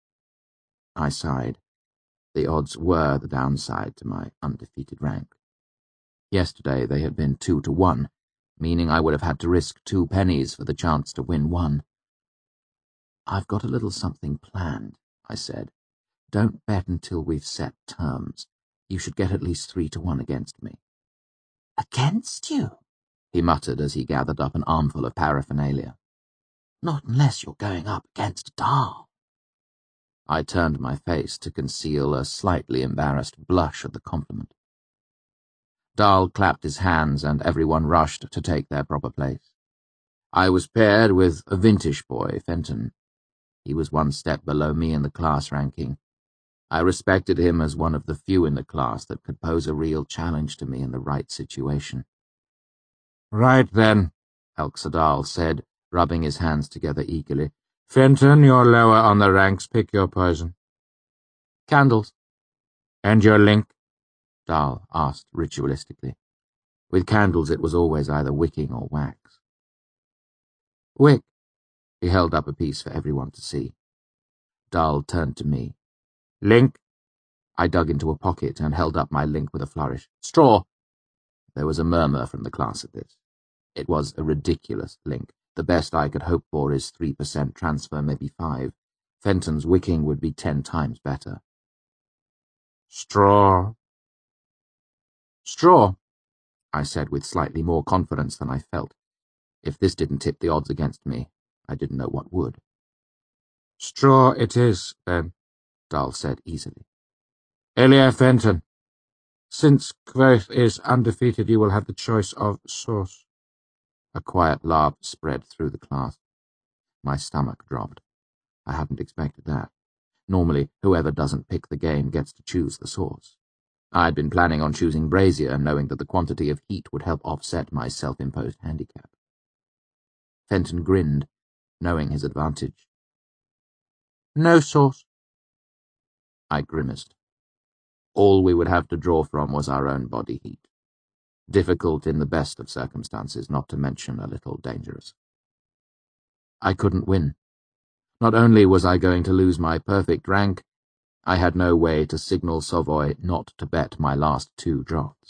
[SPEAKER 1] I sighed. The odds were the downside to my undefeated rank. Yesterday they had been two to one, meaning I would have had to risk two pennies for the chance to win one. "I've got a little something planned," I said. "Don't bet until we've set terms. You should get at least three to one against me."
[SPEAKER 2] "Against you?"
[SPEAKER 1] he muttered as he gathered up an armful of paraphernalia.
[SPEAKER 2] "Not unless you're going up against Dahl."
[SPEAKER 1] I turned my face to conceal a slightly embarrassed blush at the compliment. Dahl clapped his hands and everyone rushed to take their proper place. I was paired with a vintage boy, Fenton. He was one step below me in the class ranking. I respected him as one of the few in the class that could pose a real challenge to me in the right situation.
[SPEAKER 3] "Right then,"
[SPEAKER 1] Elxa Dahl said, rubbing his hands together eagerly.
[SPEAKER 3] "Fenton, you're lower on the ranks. Pick your poison."
[SPEAKER 2] "Candles."
[SPEAKER 3] "And your link?"
[SPEAKER 1] Dahl asked ritualistically. With candles it was always either wicking or wax.
[SPEAKER 2] "Wick."
[SPEAKER 1] He held up a piece for everyone to see. Dahl turned to me.
[SPEAKER 3] "Link?"
[SPEAKER 1] I dug into a pocket and held up my link with a flourish. "Straw." There was a murmur from the class at this. It was a ridiculous link. The best I could hope for is three percent transfer, maybe five. Fenton's wicking would be ten times better.
[SPEAKER 3] "Straw."
[SPEAKER 1] "Straw," I said with slightly more confidence than I felt. If this didn't tip the odds against me, I didn't know what would.
[SPEAKER 3] "Straw it is, then,"
[SPEAKER 1] Dahl said easily.
[SPEAKER 3] Elia Fenton, since Kvothe is undefeated, you will have the choice of source.
[SPEAKER 1] A quiet laugh spread through the class. My stomach dropped. I hadn't expected that. Normally, whoever doesn't pick the game gets to choose the source. I'd been planning on choosing Brazier, knowing that the quantity of heat would help offset my self-imposed handicap. Fenton grinned, knowing his advantage.
[SPEAKER 2] No source.
[SPEAKER 1] I grimaced. All we would have to draw from was our own body heat. Difficult in the best of circumstances, not to mention a little dangerous. I couldn't win. Not only was I going to lose my perfect rank, I had no way to signal Savoy not to bet my last two drafts.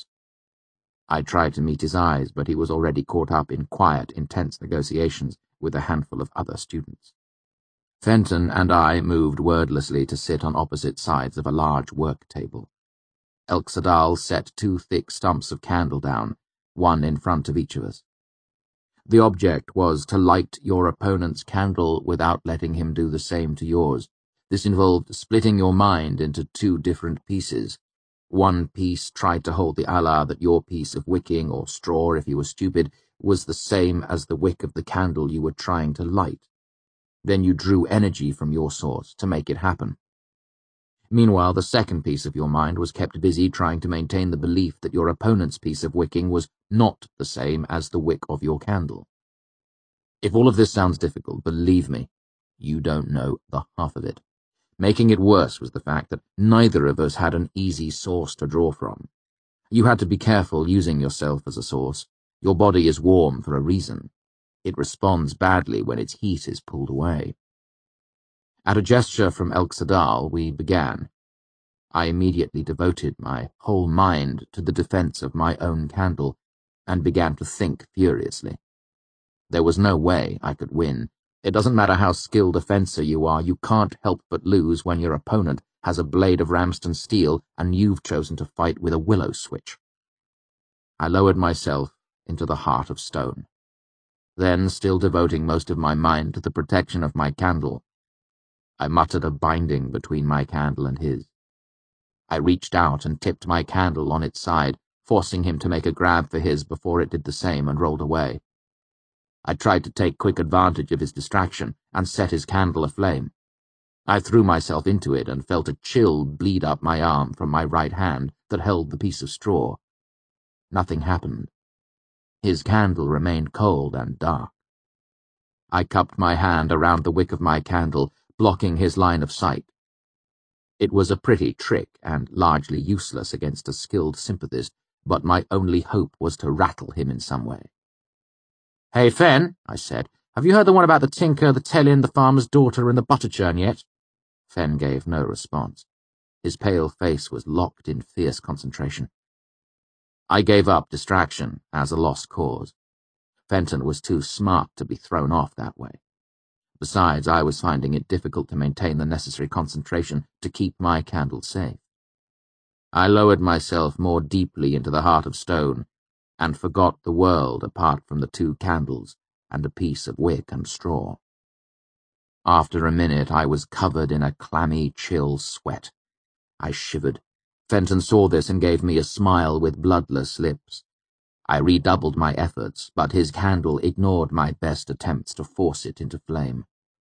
[SPEAKER 1] I tried to meet his eyes, but he was already caught up in quiet, intense negotiations with a handful of other students. Fenton and I moved wordlessly to sit on opposite sides of a large work table. Elxadal set two thick stumps of candle down, one in front of each of us. The object was to light your opponent's candle without letting him do the same to yours. This involved splitting your mind into two different pieces. One piece tried to hold the Allah that your piece of wicking, or straw if you were stupid, was the same as the wick of the candle you were trying to light. Then you drew energy from your source to make it happen. Meanwhile, the second piece of your mind was kept busy trying to maintain the belief that your opponent's piece of wicking was not the same as the wick of your candle. If all of this sounds difficult, believe me, you don't know the half of it. Making it worse was the fact that neither of us had an easy source to draw from. You had to be careful using yourself as a source. Your body is warm for a reason. It responds badly when its heat is pulled away. At a gesture from Elxadal, we began. I immediately devoted my whole mind to the defense of my own candle and began to think furiously. There was no way I could win. It doesn't matter how skilled a fencer you are, you can't help but lose when your opponent has a blade of Ramston steel and you've chosen to fight with a willow switch. I lowered myself into the heart of stone. Then, still devoting most of my mind to the protection of my candle, I muttered a binding between my candle and his. I reached out and tipped my candle on its side, forcing him to make a grab for his before it did the same and rolled away. I tried to take quick advantage of his distraction and set his candle aflame. I threw myself into it and felt a chill bleed up my arm from my right hand that held the piece of straw. Nothing happened. His candle remained cold and dark. I cupped my hand around the wick of my candle, blocking his line of sight. It was a pretty trick and largely useless against a skilled sympathist, but my only hope was to rattle him in some way. "Hey, Fen," I said, "have you heard the one about the tinker, the tellin, the farmer's daughter, and the butter churn yet?" Fen gave no response. His pale face was locked in fierce concentration. I gave up distraction as a lost cause. Fenton was too smart to be thrown off that way. Besides, I was finding it difficult to maintain the necessary concentration to keep my candle safe. I lowered myself more deeply into the heart of stone and forgot the world apart from the two candles and a piece of wick and straw. After a minute, I was covered in a clammy, chill sweat. I shivered. Fenton saw this and gave me a smile with bloodless lips. I redoubled my efforts, but his candle ignored my best attempts to force it into flame.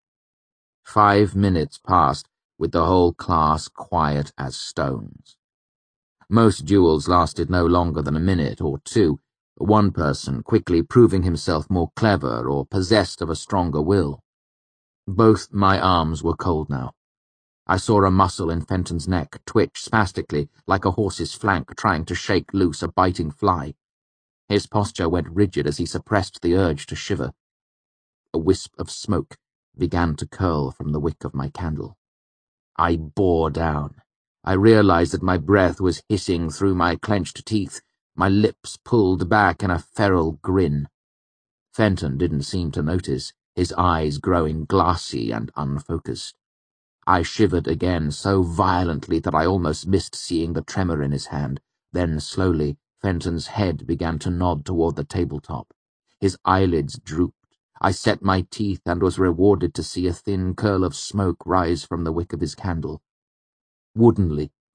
[SPEAKER 1] Five minutes passed, with the whole class quiet as stones. Most duels lasted no longer than a minute or two, one person quickly proving himself more clever or possessed of a stronger will. Both my arms were cold now. I saw a muscle in Fenton's neck twitch spastically like a horse's flank trying to shake loose a biting fly. His posture went rigid as he suppressed the urge to shiver. A wisp of smoke began to curl from the wick of my candle. I bore down. I realized that my breath was hissing through my clenched teeth, my lips pulled back in a feral grin. Fenton didn't seem to notice, his eyes growing glassy and unfocused. I shivered again so violently that I almost missed seeing the tremor in his hand. Then, slowly, Fenton's head began to nod toward the tabletop. His eyelids drooped. I set my teeth and was rewarded to see a thin curl of smoke rise from the wick of his candle. Woodenly,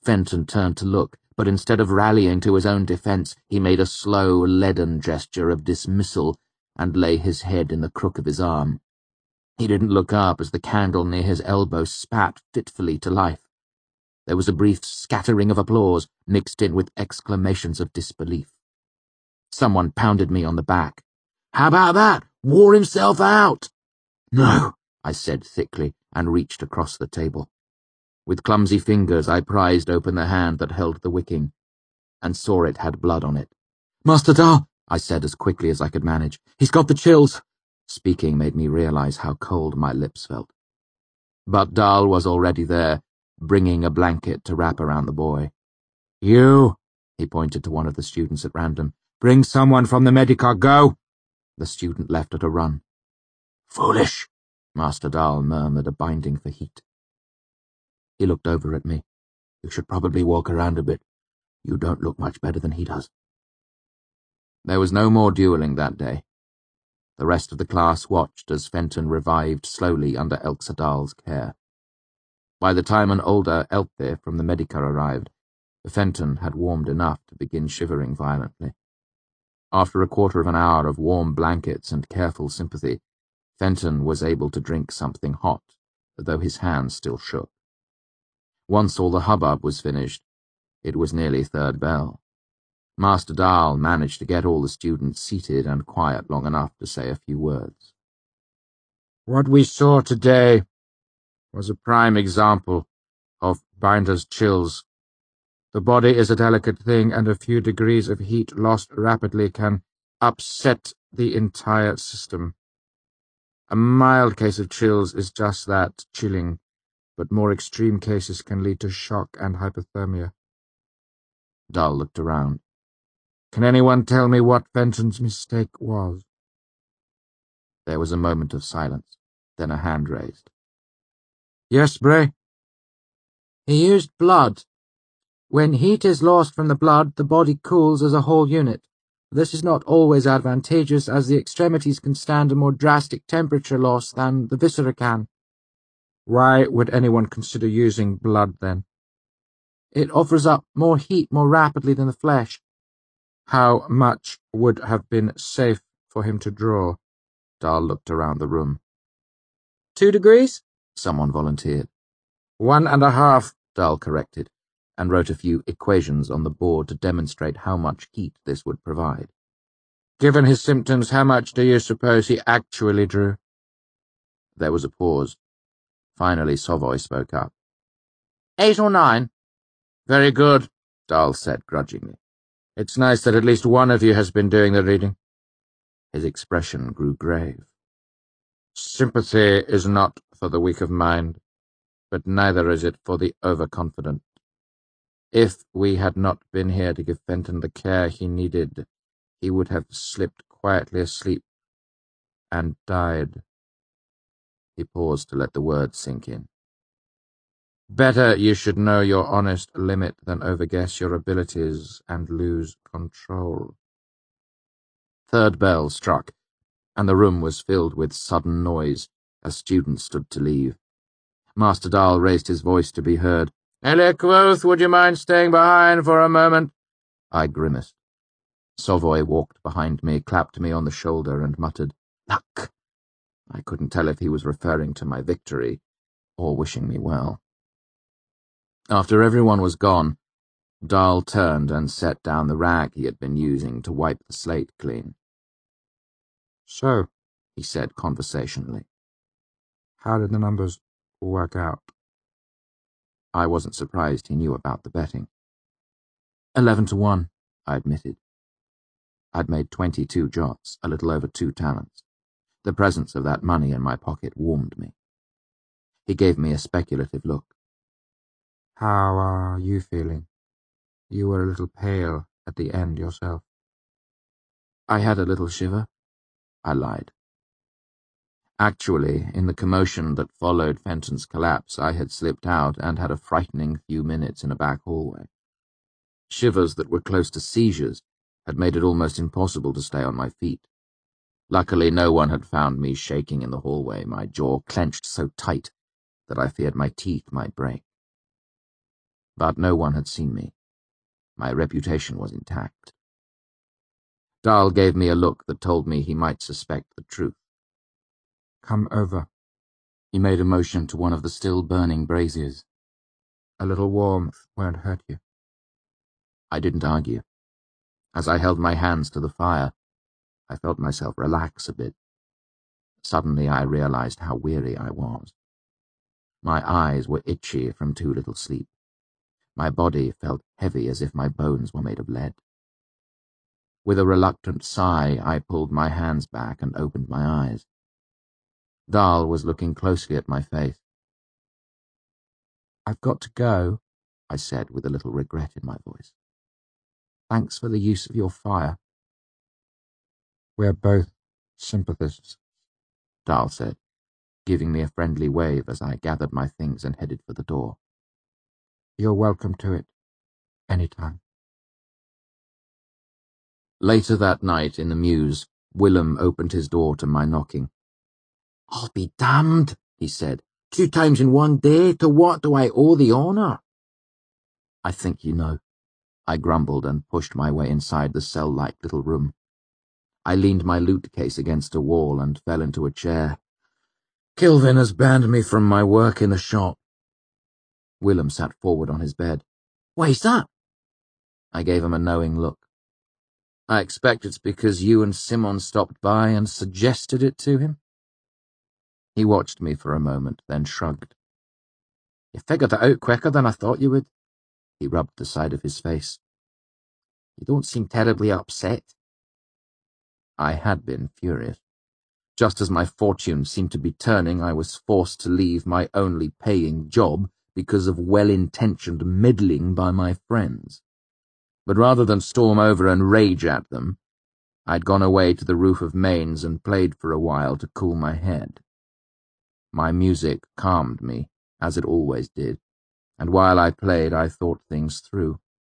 [SPEAKER 1] Fenton turned to look, but instead of rallying to his own defence, he made a slow, leaden gesture of dismissal and lay his head in the crook of his arm. He didn't look up as the candle near his elbow spat fitfully to life. There was a brief scattering of applause, mixed in with exclamations of disbelief. Someone pounded me on the back. "How about that? Wore himself out!" "No," I said thickly, and reached across the table. With clumsy fingers I prized open the hand that held the wicking, and saw it had blood on it. "Master Dahl," I said as quickly as I could manage. "He's got the chills." Speaking made me realize how cold my lips felt. But Dahl was already there, bringing a blanket to wrap around the boy. "You," he pointed to one of the students at random, "bring someone from the medicar, go!" The student left at a run. "Foolish," Master Dahl murmured, a binding for heat. He looked over at me. "You should probably walk around a bit. You don't look much better than he does." There was no more duelling that day. The rest of the class watched as Fenton revived slowly under Elxa Dahl's care. By the time an older Elfir from the medicar arrived, Fenton had warmed enough to begin shivering violently. After a quarter of an hour of warm blankets and careful sympathy, Fenton was able to drink something hot, though his hands still shook. Once all the hubbub was finished, it was nearly third bell. Master Dahl managed to get all the students seated and quiet long enough to say a few words.
[SPEAKER 3] "What we saw today was a prime example of Binder's chills. The body is a delicate thing, and a few degrees of heat lost rapidly can upset the entire system. A mild case of chills is just that, chilling, but more extreme cases can lead to shock and hypothermia."
[SPEAKER 1] Dahl looked around.
[SPEAKER 3] "Can anyone tell me what Fenton's mistake was?"
[SPEAKER 1] There was a moment of silence, then a hand raised.
[SPEAKER 3] "Yes, Bray?"
[SPEAKER 2] "He used blood. When heat is lost from the blood, the body cools as a whole unit. This is not always advantageous, as the extremities can stand a more drastic temperature loss than the viscera can."
[SPEAKER 3] "Why would anyone consider using blood, then?"
[SPEAKER 2] "It offers up more heat more rapidly than the flesh."
[SPEAKER 3] "How much would have been safe for him to draw?"
[SPEAKER 1] Dahl looked around the room.
[SPEAKER 2] Two degrees?"
[SPEAKER 1] Someone volunteered.
[SPEAKER 3] One and a half,
[SPEAKER 1] Dahl corrected, and wrote a few equations on the board to demonstrate how much heat this would provide.
[SPEAKER 3] "Given his symptoms, how much do you suppose he actually drew?"
[SPEAKER 1] There was a pause. Finally Savoy spoke up.
[SPEAKER 2] Eight or nine."
[SPEAKER 3] "Very good,"
[SPEAKER 1] Dahl said grudgingly.
[SPEAKER 3] "It's nice that at least one of you has been doing the reading."
[SPEAKER 1] His expression grew grave.
[SPEAKER 3] "Sympathy is not for the weak of mind, but neither is it for the overconfident. If we had not been here to give Fenton the care he needed, he would have slipped quietly asleep and died."
[SPEAKER 1] He paused to let the words sink in.
[SPEAKER 3] "Better you should know your honest limit than overguess your abilities and lose control."
[SPEAKER 1] Third bell struck, and the room was filled with sudden noise as students stood to leave. Master Dahl raised his voice to be heard.
[SPEAKER 3] "Elia Quoth, would you mind staying behind for a moment?"
[SPEAKER 1] I grimaced. Savoy walked behind me, clapped me on the shoulder, and muttered, "Luck." I couldn't tell if he was referring to my victory or wishing me well. After everyone was gone, Dahl turned and set down the rag he had been using to wipe the slate clean.
[SPEAKER 3] "So,"
[SPEAKER 1] he said conversationally,
[SPEAKER 3] "how did the numbers work out?"
[SPEAKER 1] I wasn't surprised he knew about the betting. Eleven to one, I admitted. I'd made twenty-two jots, a little over two talents. The presence of that money in my pocket warmed me. He gave me a speculative look.
[SPEAKER 3] "How are you feeling? You were a little pale at the end yourself."
[SPEAKER 1] I had a little shiver. I lied. Actually, in the commotion that followed Fenton's collapse, I had slipped out and had a frightening few minutes in a back hallway. Shivers that were close to seizures had made it almost impossible to stay on my feet. Luckily, no one had found me shaking in the hallway, my jaw clenched so tight that I feared my teeth might break. but no one had seen me. My reputation was intact. Dahl gave me a look that told me he might suspect the truth.
[SPEAKER 3] "Come over."
[SPEAKER 1] He made a motion to one of the still-burning braziers.
[SPEAKER 3] "A little warmth won't hurt you."
[SPEAKER 1] I didn't argue. As I held my hands to the fire, I felt myself relax a bit. Suddenly I realized how weary I was. My eyes were itchy from too little sleep. My body felt heavy as if my bones were made of lead. With a reluctant sigh, I pulled my hands back and opened my eyes. Dahl was looking closely at my face.
[SPEAKER 3] "I've got to go,"
[SPEAKER 1] I said with a little regret in my voice.
[SPEAKER 3] "Thanks for the use of your fire." "We're both sympathists,"
[SPEAKER 1] Dahl said, giving me a friendly wave as I gathered my things and headed for the door.
[SPEAKER 3] "You're welcome to it, anytime."
[SPEAKER 1] Later that night in the mews, Willem opened his door to my knocking.
[SPEAKER 2] "I'll be damned," he said. "Two times in one day, to what do I owe the honour?"
[SPEAKER 1] "I think you know," I grumbled and pushed my way inside the cell-like little room. I leaned my loot case against a wall and fell into a chair. "Kilvin has banned me from my work in the shop." Willem sat forward on his bed.
[SPEAKER 2] "Why's that?"
[SPEAKER 1] I gave him a knowing look. "I expect it's because you and Simon stopped by and suggested it to him." He watched me for a moment, then shrugged.
[SPEAKER 2] "You figured it out quicker than I thought you would."
[SPEAKER 1] He rubbed the side of his face.
[SPEAKER 2] "You don't seem terribly upset."
[SPEAKER 1] I had been furious. Just as my fortune seemed to be turning, I was forced to leave my only paying job because of well-intentioned meddling by my friends. But rather than storm over and rage at them, I'd gone away to the roof of Main's and played for a while to cool my head. My music calmed me, as it always did, and while I played I thought things through.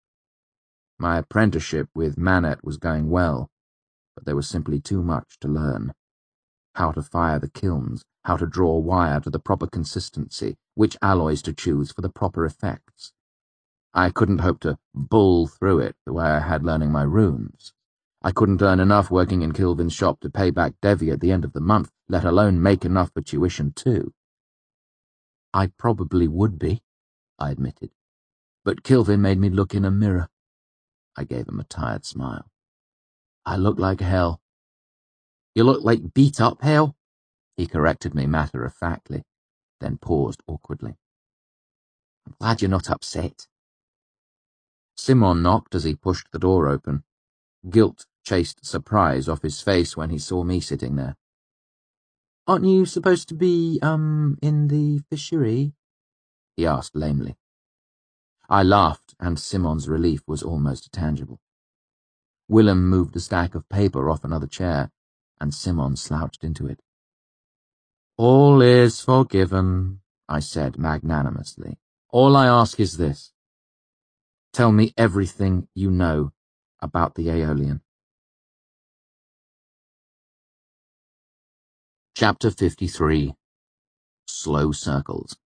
[SPEAKER 1] My apprenticeship with Manet was going well, but there was simply too much to learn. How to fire the kilns, how to draw wire to the proper consistency, which alloys to choose for the proper effects. I couldn't hope to bull through it the way I had learning my runes. I couldn't earn enough working in Kilvin's shop to pay back Devi at the end of the month, let alone make enough for tuition too. I probably would be, I admitted, but Kilvin made me look in a mirror. I gave him a tired smile. I look like hell.
[SPEAKER 2] "You look like beat-up hell,"
[SPEAKER 1] he corrected me matter-of-factly, then paused awkwardly.
[SPEAKER 2] "I'm glad you're not upset."
[SPEAKER 1] Simon knocked as he pushed the door open. Guilt chased surprise off his face when he saw me sitting there.
[SPEAKER 2] "Aren't you supposed to be, um, in the fishery?"
[SPEAKER 1] he asked lamely. I laughed, and Simon's relief was almost tangible. Willem moved a stack of paper off another chair, and Simon slouched into it. "All is forgiven," I said magnanimously. "All I ask is this. Tell me everything you know about the Aeolian." Chapter fifty-three. Slow Circles.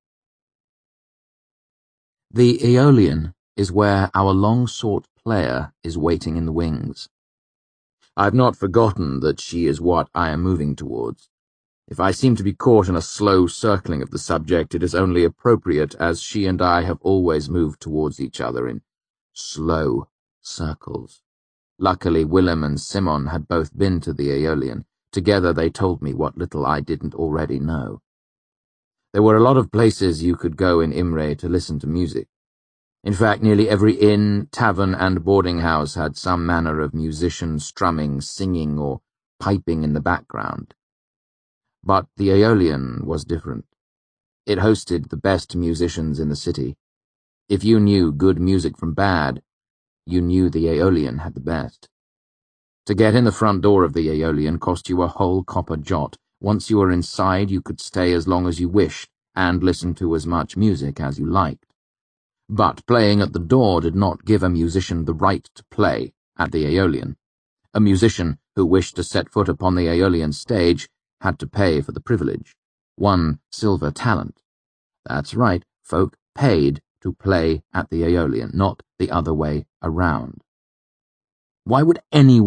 [SPEAKER 1] The Aeolian is where our long-sought player is waiting in the wings. I've not forgotten that she is what I am moving towards. If I seem to be caught in a slow circling of the subject, it is only appropriate, as she and I have always moved towards each other in slow circles. Luckily, Willem and Simon had both been to the Aeolian. Together they told me what little I didn't already know. There were a lot of places you could go in Imre to listen to music. In fact, nearly every inn, tavern, and boarding house had some manner of musician strumming, singing, or piping in the background. But the Aeolian was different. It hosted the best musicians in the city. If you knew good music from bad, you knew the Aeolian had the best. To get in the front door of the Aeolian cost you a whole copper jot. Once you were inside, you could stay as long as you wished, and listen to as much music as you liked. But playing at the door did not give a musician the right to play at the Aeolian. A musician who wished to set foot upon the Aeolian stage had to pay for the privilege. One silver talent. That's right, folk paid to play at the Aeolian, not the other way around. Why would anyone